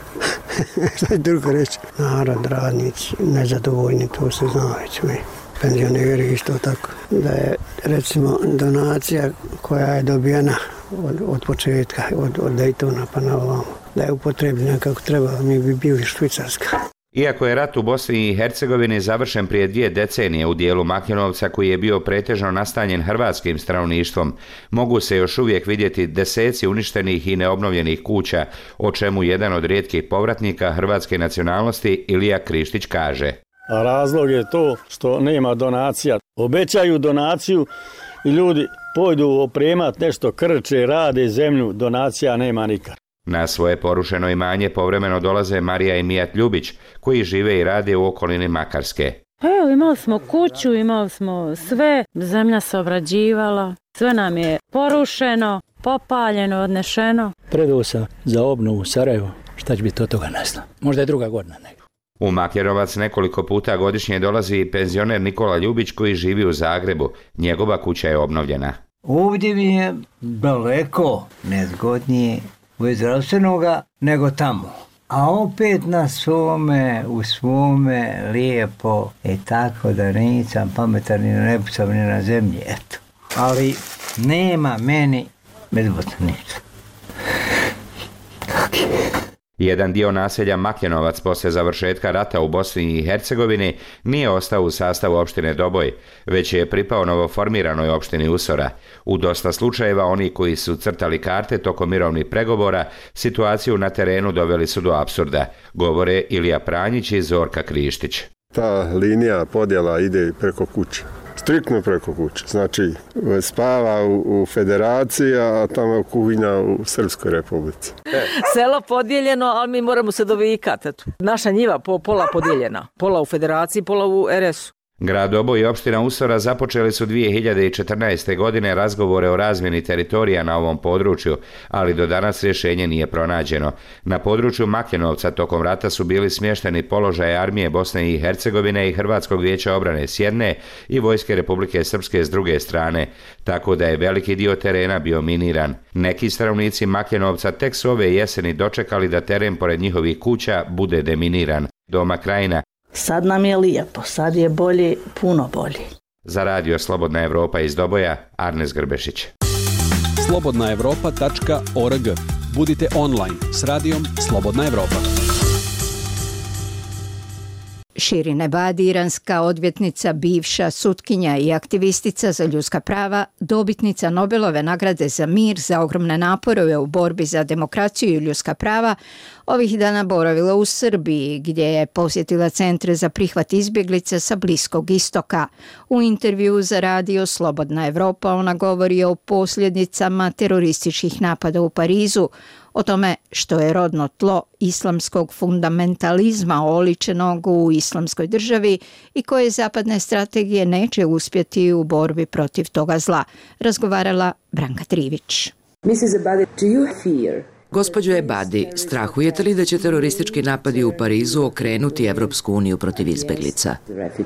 Šta je drugo reći? Narod, radnici, nezadovoljni, to se zna već mi. Penzioneri isto tako. Da je recimo donacija koja je dobijena od, od početka, od, od Dejtona pa na ovamo, da je upotrebljena kako treba, mi bi bili Švicarska. Iako je rat u Bosni i Hercegovini završen prije dvije decenije u dijelu Makljenovca koji je bio pretežno nastanjen hrvatskim stanovništvom, mogu se još uvijek vidjeti deseci uništenih i neobnovljenih kuća, o čemu jedan od rijetkih povratnika hrvatske nacionalnosti Ilija Krištić kaže. A razlog je to što nema donacija. Obećaju donaciju i ljudi pojdu opremat nešto, krče, rade zemlju, donacija nema nikad. Na svoje porušeno imanje povremeno dolaze Marija i Mijat Ljubić, koji žive i rade u okolini Makarske. Pa evo, imali smo kuću, imali smo sve, zemlja se obrađivala, sve nam je porušeno, popaljeno, odnešeno. Predao sam za obnovu Sarajevo, šta će biti od toga ne znam. Možda je druga godina nego. U Makljenovac nekoliko puta godišnje dolazi i penzioner Nikola Ljubić koji živi u Zagrebu. Njegova kuća je obnovljena. Ovdje mi je daleko nezgodnije u zdravstvenoga nego tamo. A opet na svome, u svome lijepo i tako da nisam pametan ni na nebu sam ni na zemlji, eto. Ali nema meni bezbotno ništa. Jedan dio naselja Makljenovac poslije završetka rata u Bosni i Hercegovini nije ostao u sastavu opštine Doboj, već je pripao novoformiranoj opštini Usora. U dosta slučajeva oni koji su crtali karte tokom mirovnih pregovora situaciju na terenu doveli su do apsurda, govore Ilija Pranjić i Zorka Krištić. Ta linija podjela ide preko kuće. Striktno preko kuće. Znači, spava u, u Federaciji, a tamo kuhinja u Srpskoj republici. Selo podijeljeno, ali mi moramo se dovikati. Naša njiva po, pola podijeljena. Pola u Federaciji, pola u er esu. Grad Doboj i opština Usora započeli su dvije hiljade četrnaeste. godine razgovore o razmjeni teritorija na ovom području, ali do danas rješenje nije pronađeno. Na području Makljenovca tokom rata su bili smješteni položaje armije Bosne i Hercegovine i Hrvatskog vijeća obrane s jedne i Vojske Republike Srpske s druge strane, tako da je veliki dio terena bio miniran. Neki stanovnici Makljenovca tek su ove jeseni dočekali da teren pored njihovih kuća bude deminiran. Doma Krajina. Sad nam je lijepo, sad je bolje, puno bolje. Za radio Slobodna Evropa iz Doboja, Arnes Grbešić. slobodna evropa tačka org. Budite online s radijom Slobodna Evropa. Širin Ebadi, iranska odvjetnica, bivša sutkinja i aktivistica za ljudska prava, dobitnica Nobelove nagrade za mir za ogromne napore u borbi za demokraciju i ljudska prava, ovih dana boravila u Srbiji, gdje je posjetila centre za prihvat izbjeglica sa Bliskog istoka. U intervju za radio Slobodna Evropa ona govori o posljedicama terorističkih napada u Parizu, o tome što je rodno tlo islamskog fundamentalizma oličenog u islamskoj državi i koje zapadne strategije neće uspjeti u borbi protiv toga zla. Razgovarala Branka Trivić. Gospođo Ebadi, strahujete li da će teroristički napadi u Parizu okrenuti Evropsku uniju protiv izbeglica?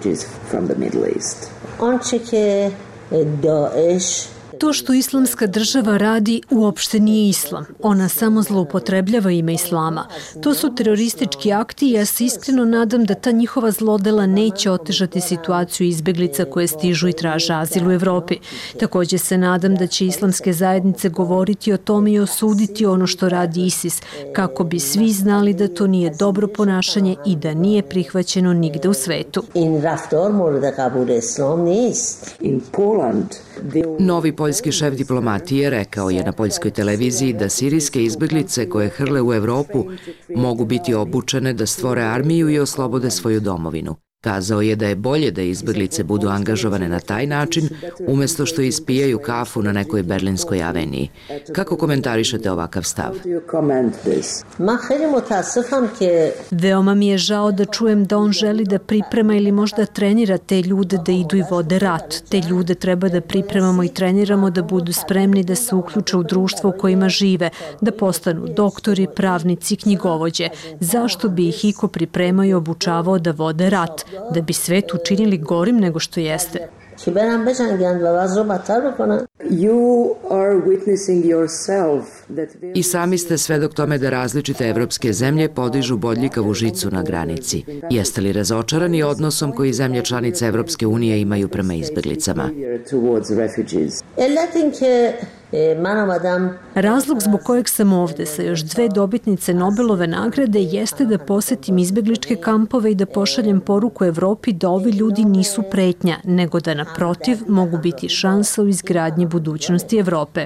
To što islamska država radi uopšte nije islam. Ona samo zloupotrebljava ime islama. To su teroristički akti i ja se iskreno nadam da ta njihova zlodela neće otežati situaciju izbeglica koje stižu i traže azil u Evropi. Također se nadam da će islamske zajednice govoriti o tome i osuditi ono što radi ISIS, kako bi svi znali da to nije dobro ponašanje i da nije prihvaćeno nigde u svetu. Novi poljski šef diplomatije rekao je na poljskoj televiziji da sirijske izbeglice koje hrle u Evropu mogu biti obučene da stvore armiju i oslobode svoju domovinu. Kazao je da je bolje da izbeglice budu angažovane na taj način, umjesto što ispijaju kafu na nekoj berlinskoj aveniji. Kako komentarišete ovakav stav? Veoma mi je žao da čujem da on želi da priprema ili možda trenira te ljude da idu i vode rat. Te ljude treba da pripremamo i treniramo da budu spremni da se uključe u društvo u kojima žive, da postanu doktori, pravnici, knjigovođe. Zašto bi ih iko pripremao i obučavao da vode rat? Da bi svet učinili gorim nego što jeste. I sami ste svedok tome da različite evropske zemlje podižu bodljikavu žicu na granici. Jeste li razočarani odnosom koji zemlje članice Evropske unije imaju prema izbeglicama? Razlog zbog kojeg sam ovde sa još dve dobitnice Nobelove nagrade jeste da posjetim izbegličke kampove i da pošaljem poruku Evropi da ovi ljudi nisu pretnja, nego da naprotiv mogu biti šansa u izgradnji budućnosti Evrope.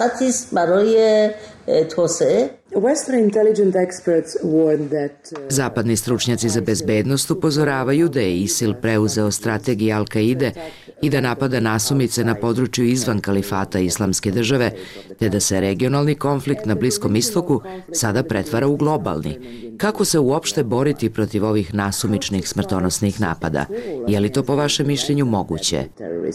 Zapadni stručnjaci za bezbednost upozoravaju da je ISIL preuzeo strategiju Al-Kaide i da napada nasumice na području izvan kalifata Islamske države, te da se regionalni konflikt na Bliskom istoku sada pretvara u globalni. Kako se uopšte boriti protiv ovih nasumičnih smrtonosnih napada? Je li to po vašem mišljenju moguće?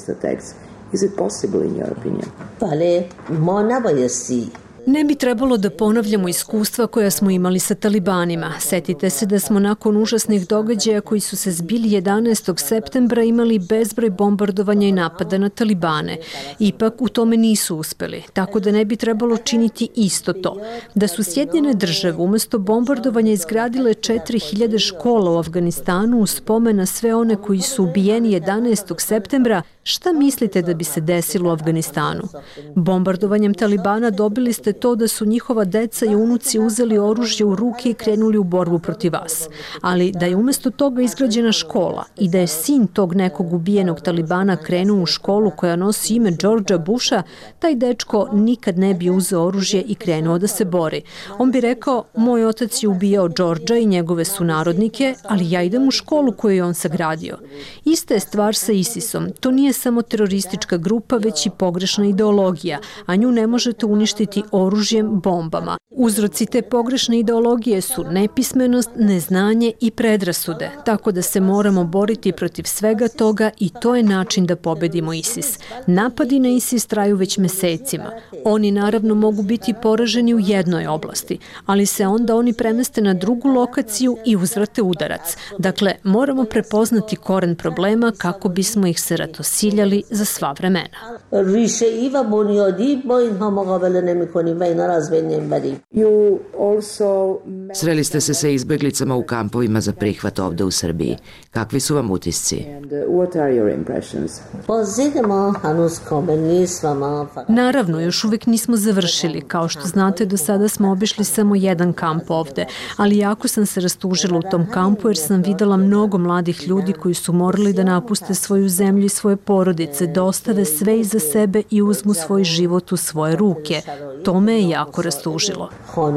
Ne bi trebalo da ponavljamo iskustva koja smo imali sa talibanima. Setite se da smo nakon užasnih događaja koji su se zbili jedanaestog septembra imali bezbroj bombardovanja i napada na talibane. Ipak u tome nisu uspeli, tako da ne bi trebalo činiti isto to. Da su Sjedinjene države umjesto bombardovanja izgradile četiri hiljade škola u Afganistanu u spomen na sve one koji su ubijeni jedanaestog septembra, šta mislite da bi se desilo u Afganistanu? Bombardovanjem talibana dobili ste to da su njihova deca i unuci uzeli oružje u ruke i krenuli u borbu protiv vas. Ali da je umjesto toga izgrađena škola i da je sin tog nekog ubijenog talibana krenuo u školu koja nosi ime Georgea Busha, taj dečko nikad ne bi uzeo oružje i krenuo da se bori. On bi rekao, moj otac je ubijao Georgea i njegove sunarodnike, ali ja idem u školu koju je on sagradio. Ista je stvar sa ISISom. To nije samo teroristička grupa, već i pogrešna ideologija, a nju ne možete uništiti oružjem, bombama. Uzroci te pogrešne ideologije su nepismenost, neznanje i predrasude, tako da se moramo boriti protiv svega toga i to je način da pobedimo ISIS. Napadi na ISIS traju već mesecima. Oni naravno mogu biti poraženi u jednoj oblasti, ali se onda oni premeste na drugu lokaciju i uzvrate udarac. Dakle, moramo prepoznati koren problema kako bismo ih se ratosiljali za sva vremena. Sreli ste se sa izbeglicama u kampovima za prihvat ovde u Srbiji. Kakvi su vam utisci? Naravno, još uvijek nismo završili. Kao što znate, do sada smo obišli samo jedan kamp ovde, ali jako sam se rastužila u tom kampu jer sam videla mnogo mladih ljudi koji su morali da napuste svoju zemlju i svoje porodice, da ostave sve iza sebe i uzmu svoj život u svoje ruke. To me je jako rastužilo.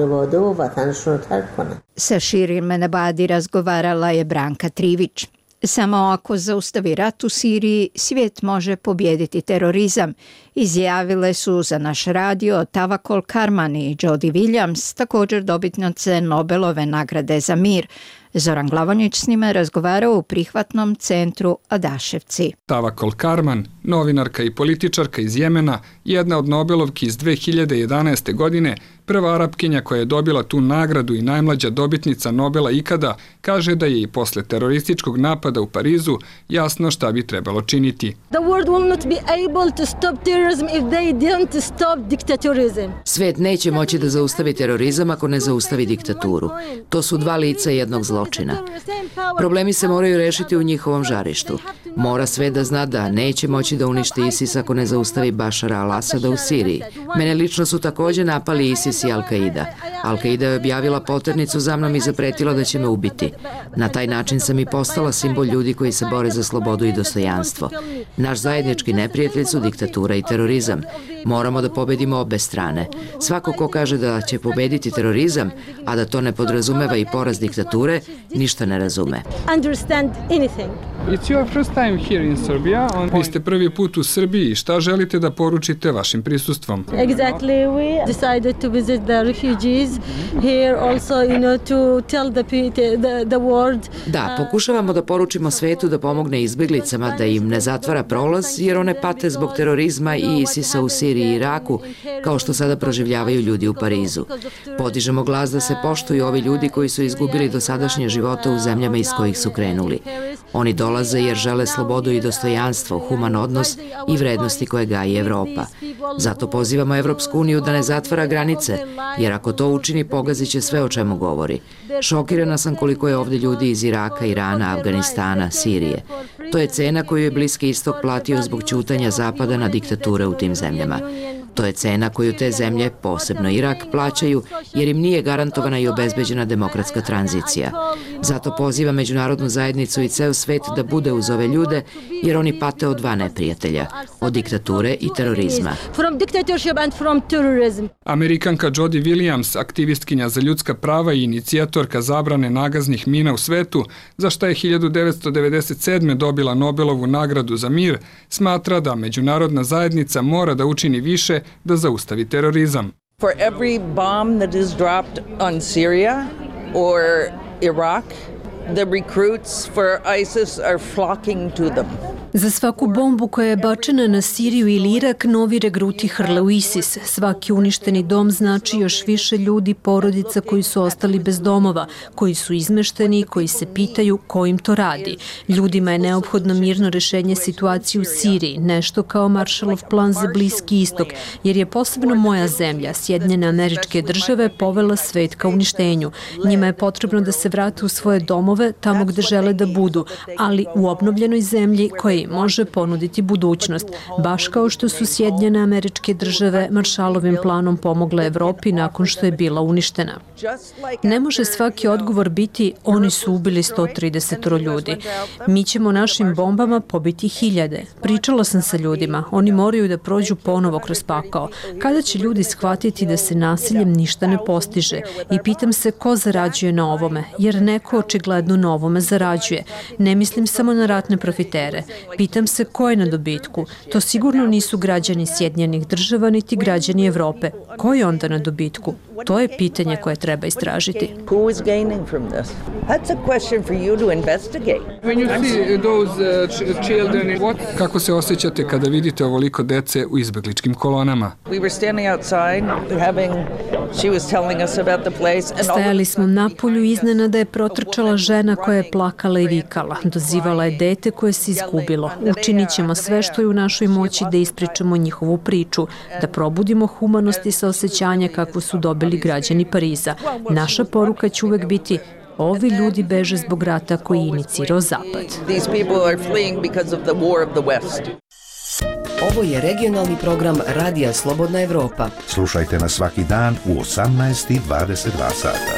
Sa Širin Menabadi razgovarala je Branka Trivić. Samo ako zaustavi rat u Siriji, svijet može pobijediti terorizam, izjavile su za naš radio Tawakkol Karman i Jody Williams, također dobitnice Nobelove nagrade za mir. Zoran Glavonjić s njima je razgovarao u prihvatnom centru Adaševci. Tawakkol Karman, novinarka i političarka iz Jemena, jedna od Nobelovki iz dve hiljade jedanaeste. godine, prva Arapkinja koja je dobila tu nagradu i najmlađa dobitnica Nobela ikada, kaže da je i posle terorističkog napada u Parizu jasno šta bi trebalo činiti. Svet neće moći da zaustavi terorizam ako ne zaustavi diktaturu. To su dva lica jednog zločina. Problemi se moraju rešiti u njihovom žarištu. Mora sve da zna da neće moći da uništi ISIS ako ne zaustavi Bašara al-Asada u Siriji. Mene lično su također napali ISIS i Al-Qaida. Al-Qaida je objavila poternicu za mnom i zapretila da će me ubiti. Na taj način sam i postala simbol ljudi koji se bore za slobodu i dostojanstvo. Naš zajednički neprijatelj su diktatura i terorizam. Moramo da pobedimo obe strane. Svako ko kaže da će pobediti terorizam, a da to ne podrazumeva i poraz diktature, ništa ne razume. Vi ste prvi put u Srbiji. Šta želite da poručite vašim prisustvom? Da, pokušavamo da poručimo svetu da pomogne izbeglicama, da im ne zatvara prolaz, jer one pate zbog terorizma i ISIS-a u Siriji i Iraku, kao što sada proživljavaju ljudi u Parizu. Podižemo glas da se poštuju ovi ljudi koji su izgubili dosadašnje živote u zemljama iz kojih su krenuli. Oni dolaze jer žele slobodu i dostojanstvo, human odnos i vrednosti koje gaji Evropa. Zato pozivamo Evropsku uniju da ne zatvara granice, jer ako to učini, pogazit će sve o čemu govori. Šokirana sam koliko je ovdje ljudi iz Iraka, Irana, Afganistana, Sirije. To je cena koju je Bliski istok platio zbog ćutanja Zapada na diktature u tim zemljama. To je cena koju te zemlje, posebno Irak, plaćaju jer im nije garantovana i obezbeđena demokratska tranzicija. Zato poziva međunarodnu zajednicu i ceo svet da bude uz ove ljude jer oni pate od dva neprijatelja, od diktature i terorizma. Amerikanka Jody Williams, aktivistkinja za ljudska prava i inicijatorka zabrane nagaznih mina u svetu, za šta je hiljadu devetsto devedeset sedme. dobila Nobelovu nagradu za mir, smatra da međunarodna zajednica mora da učini više da zaustavi terorizam. For every bomb that is dropped on Syria or Iraq, the recruits for ISIS are flocking to them. Za svaku bombu koja je bačena na Siriju ili Irak, novi regruti hrle u ISIS. Svaki uništeni dom znači još više ljudi, porodica koji su ostali bez domova, koji su izmešteni i koji se pitaju ko im to radi. Ljudima je neophodno mirno rešenje situacije u Siriji, nešto kao Marshallov plan za Bliski istok, jer je posebno moja zemlja, Sjedinjene Američke Države, povela svet ka uništenju. Njima je potrebno da se vrate u svoje domove, tamo gde žele da budu, ali u obnovljenoj zemlji koja može ponuditi budućnost, baš kao što su Sjedinjene Američke Države Marshallovim planom pomogle Evropi nakon što je bila uništena. Ne može svaki odgovor biti oni su ubili sto trideset ljudi. Mi ćemo našim bombama pobiti hiljade. Pričala sam sa ljudima, oni moraju da prođu ponovo kroz pakao. Kada će ljudi shvatiti da se nasiljem ništa ne postiže? I pitam se ko zarađuje na ovome, jer neko očigledno na ovome zarađuje. Ne mislim samo na ratne profitere. Pitam se ko je na dobitku. To sigurno nisu građani Sjedinjenih Država niti građani Evrope. Ko je onda na dobitku? To je pitanje koje treba istražiti. Who is gaining from this? That's a question for you to investigate. When you see those uh, children, what... Kako se osjećate kada vidite ovoliko dece u izbegličkim kolonama? We were standing outside having she was telling us about the place and Stajali smo na polju, iznenada je protrčala žena koja je plakala i vikala. Dozivala je dete koje se izgubilo. Učinit ćemo sve što je u našoj moći da ispričamo njihovu priču, da probudimo humanost i saosećanje kakvu su dobili građani Pariza. Naša poruka će uvek biti: ovi ljudi beže zbog rata koji je inicirao Zapad. These people are fleeing because of the war of the West. Ovo je regionalni program Radija Slobodna Evropa. Slušajte nas svaki dan u osamnaest i dvadeset dva sata.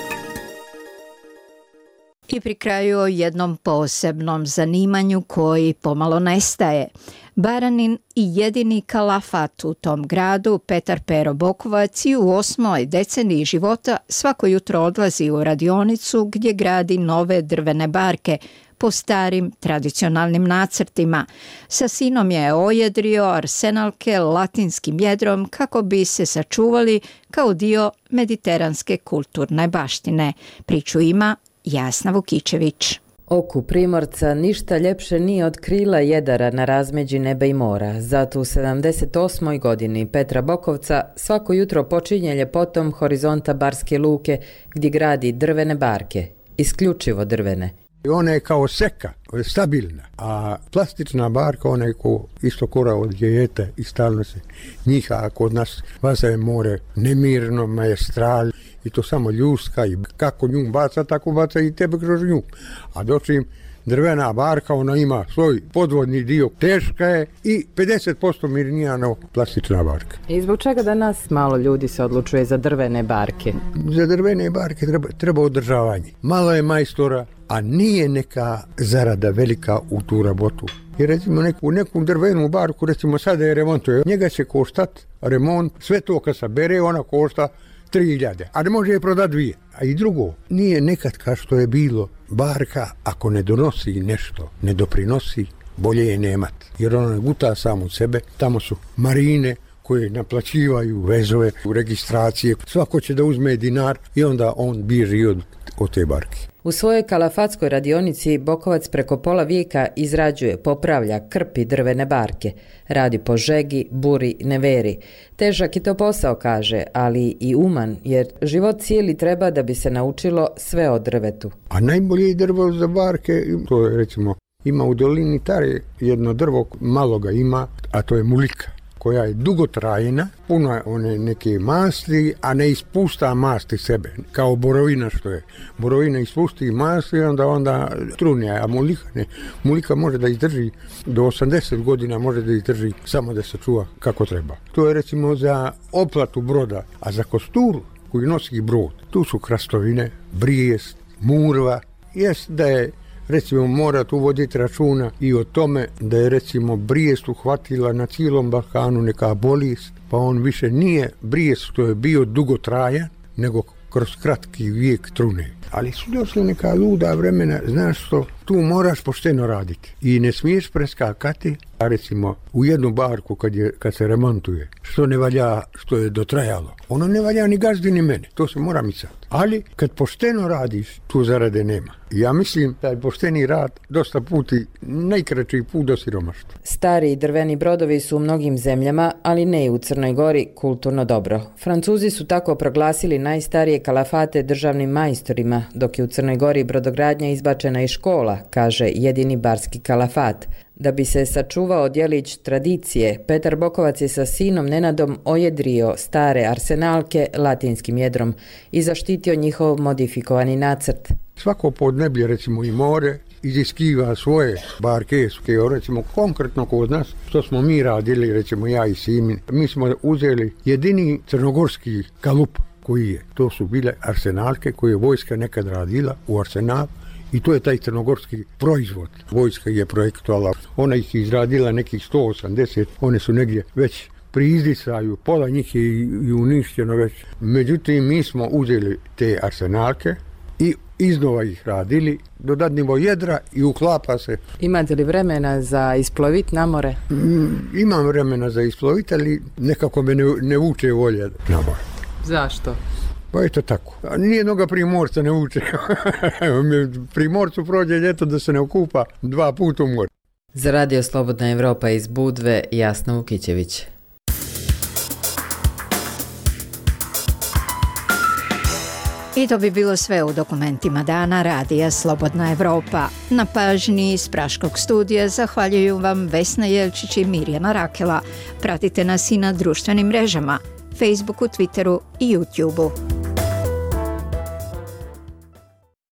I pri kraju o jednom posebnom zanimanju koji pomalo nestaje. Baranin i jedini kalafat u tom gradu, Petar Pero Bokovac, i u osmoj deceniji života svako jutro odlazi u radionicu gdje gradi nove drvene barke po starim tradicionalnim nacrtima. Sa sinom je ojedrio arsenalke latinskim jedrom kako bi se sačuvali kao dio mediteranske kulturne baštine. Priču ima Jasna Vukičević. Oku Primorca ništa ljepše nije od krila jedara na razmeđi neba i mora. Zato u sedamdeset osmoj godini Petra Bokovca svako jutro počinje ljepotom horizonta Barske luke gdje gradi drvene barke, isključivo drvene. Ona je kao seka, stabilna, a plastična barka, ona je ko isto kora od jejeta i stalno se njiha, a kod nas vaza je more nemirno, majestral, i to samo ljuska, i kako nju baca, tako baca i tebe kroz nju. A dočim drvena barka, ona ima svoj podvodni dio, teška je i pedeset posto mirnija no plastična barka. I zbog čega danas malo ljudi se odlučuje za drvene barke? Za drvene barke treba, treba održavanje. Malo je majstora, a nije neka zarada velika u tu rabotu. I recimo neku, neku drvenu barku, recimo sada je remontuje, njega će koštat remont, sve to kad se bere, ona košta tri hiljade, a ne može je prodati dvije. A i drugo, nije nekad kao što je bilo, barka ako ne donosi nešto, ne doprinosi, bolje je nemat. Jer ona guta samo sebe, tamo su marine koje naplaćivaju vezove, registracije, svako će da uzme dinar i onda on bježi od, od te barke. U svojoj kalafatskoj radionici Bokovac preko pola vijeka izrađuje, popravlja, krpi drvene barke. Radi po žegi, buri, neveri. Težak je to posao, kaže, ali i uman, jer život cijeli treba da bi se naučilo sve o drvetu. A najbolje drvo za barke, to je recimo, ima u dolini Tare jedno drvo, malo ga ima, a to je mulika, koja je dugotrajna, puno je one neke masti, a ne ispušta masti sebe, kao borovina što je. Borovina ispusti masti i onda, onda trunja, a mulika ne. Mulika može da izdrži do osamdeset godina, može da izdrži samo da se čuva kako treba. To je recimo za oplatu broda, a za kosturu koju nosi brod, tu su krastovine, brijest, murva, jest da je recimo mora tu voditi računa i o tome da je recimo brijest uhvatila na cijelom Balkanu neka bolest, pa on više nije brijest što je bio dugotrajan, nego kroz kratki vijek trune. Ali su došli neka luda vremena, znaš što, tu moraš pošteno raditi i ne smiješ preskakati, a recimo u jednu barku kad, je, kad se remontuje, što ne valja, što je dotrajalo, ono ne valja ni gazdi ni mene, to se mora micati. Ali kad pošteno radiš, tu zarade nema. Ja mislim da je pošteni rad dosta puti najkraći put do siromaštva. Stari drveni brodovi su u mnogim zemljama, ali ne i u Crnoj Gori, kulturno dobro. Francuzi su tako proglasili najstarije kalafate državnim majstorima, dok je u Crnoj Gori brodogradnja izbačena iz škola, kaže jedini barski kalafat. Da bi se sačuvao djelić tradicije, Petar Bokovac je sa sinom Nenadom ojedrio stare arsenalke latinskim jedrom i zaštitio njihov modifikovani nacrt. Svako podneblje, recimo i more, iziskiva svoje barke, recimo konkretno kod nas, što smo mi radili, recimo ja i Simin, mi smo uzeli jedini crnogorski kalup koji je, to su bile arsenalke koje je vojska nekad radila u arsenal. I to je taj crnogorski proizvod. Vojska je projektovala, ona ih izradila nekih sto osamdeset, one su negdje već pri izdisaju, pola njih je i uništeno već. Međutim, mi smo uzeli te arsenalke i iznova ih radili, dodatnimo jedra i uklapa se. Imate li vremena za isplovit na more? Mm, imam vremena za isplovit, ali nekako me ne, ne vuče volje na more. Zašto? Pa eto tako. Nijednoga primorca ne uče. Primorcu prođe ljeto da se ne okupa dva puta u moru. Za Radio Slobodna Evropa iz Budve, Jasna Vukićević. I to bi bilo sve u dokumentima dana Radija Slobodna Evropa. Na pažnji iz Praškog studija zahvaljuju vam Vesna Jelčić i Mirjana Rakela. Pratite nas i na društvenim mrežama, Facebooku, Twitteru i YouTubeu.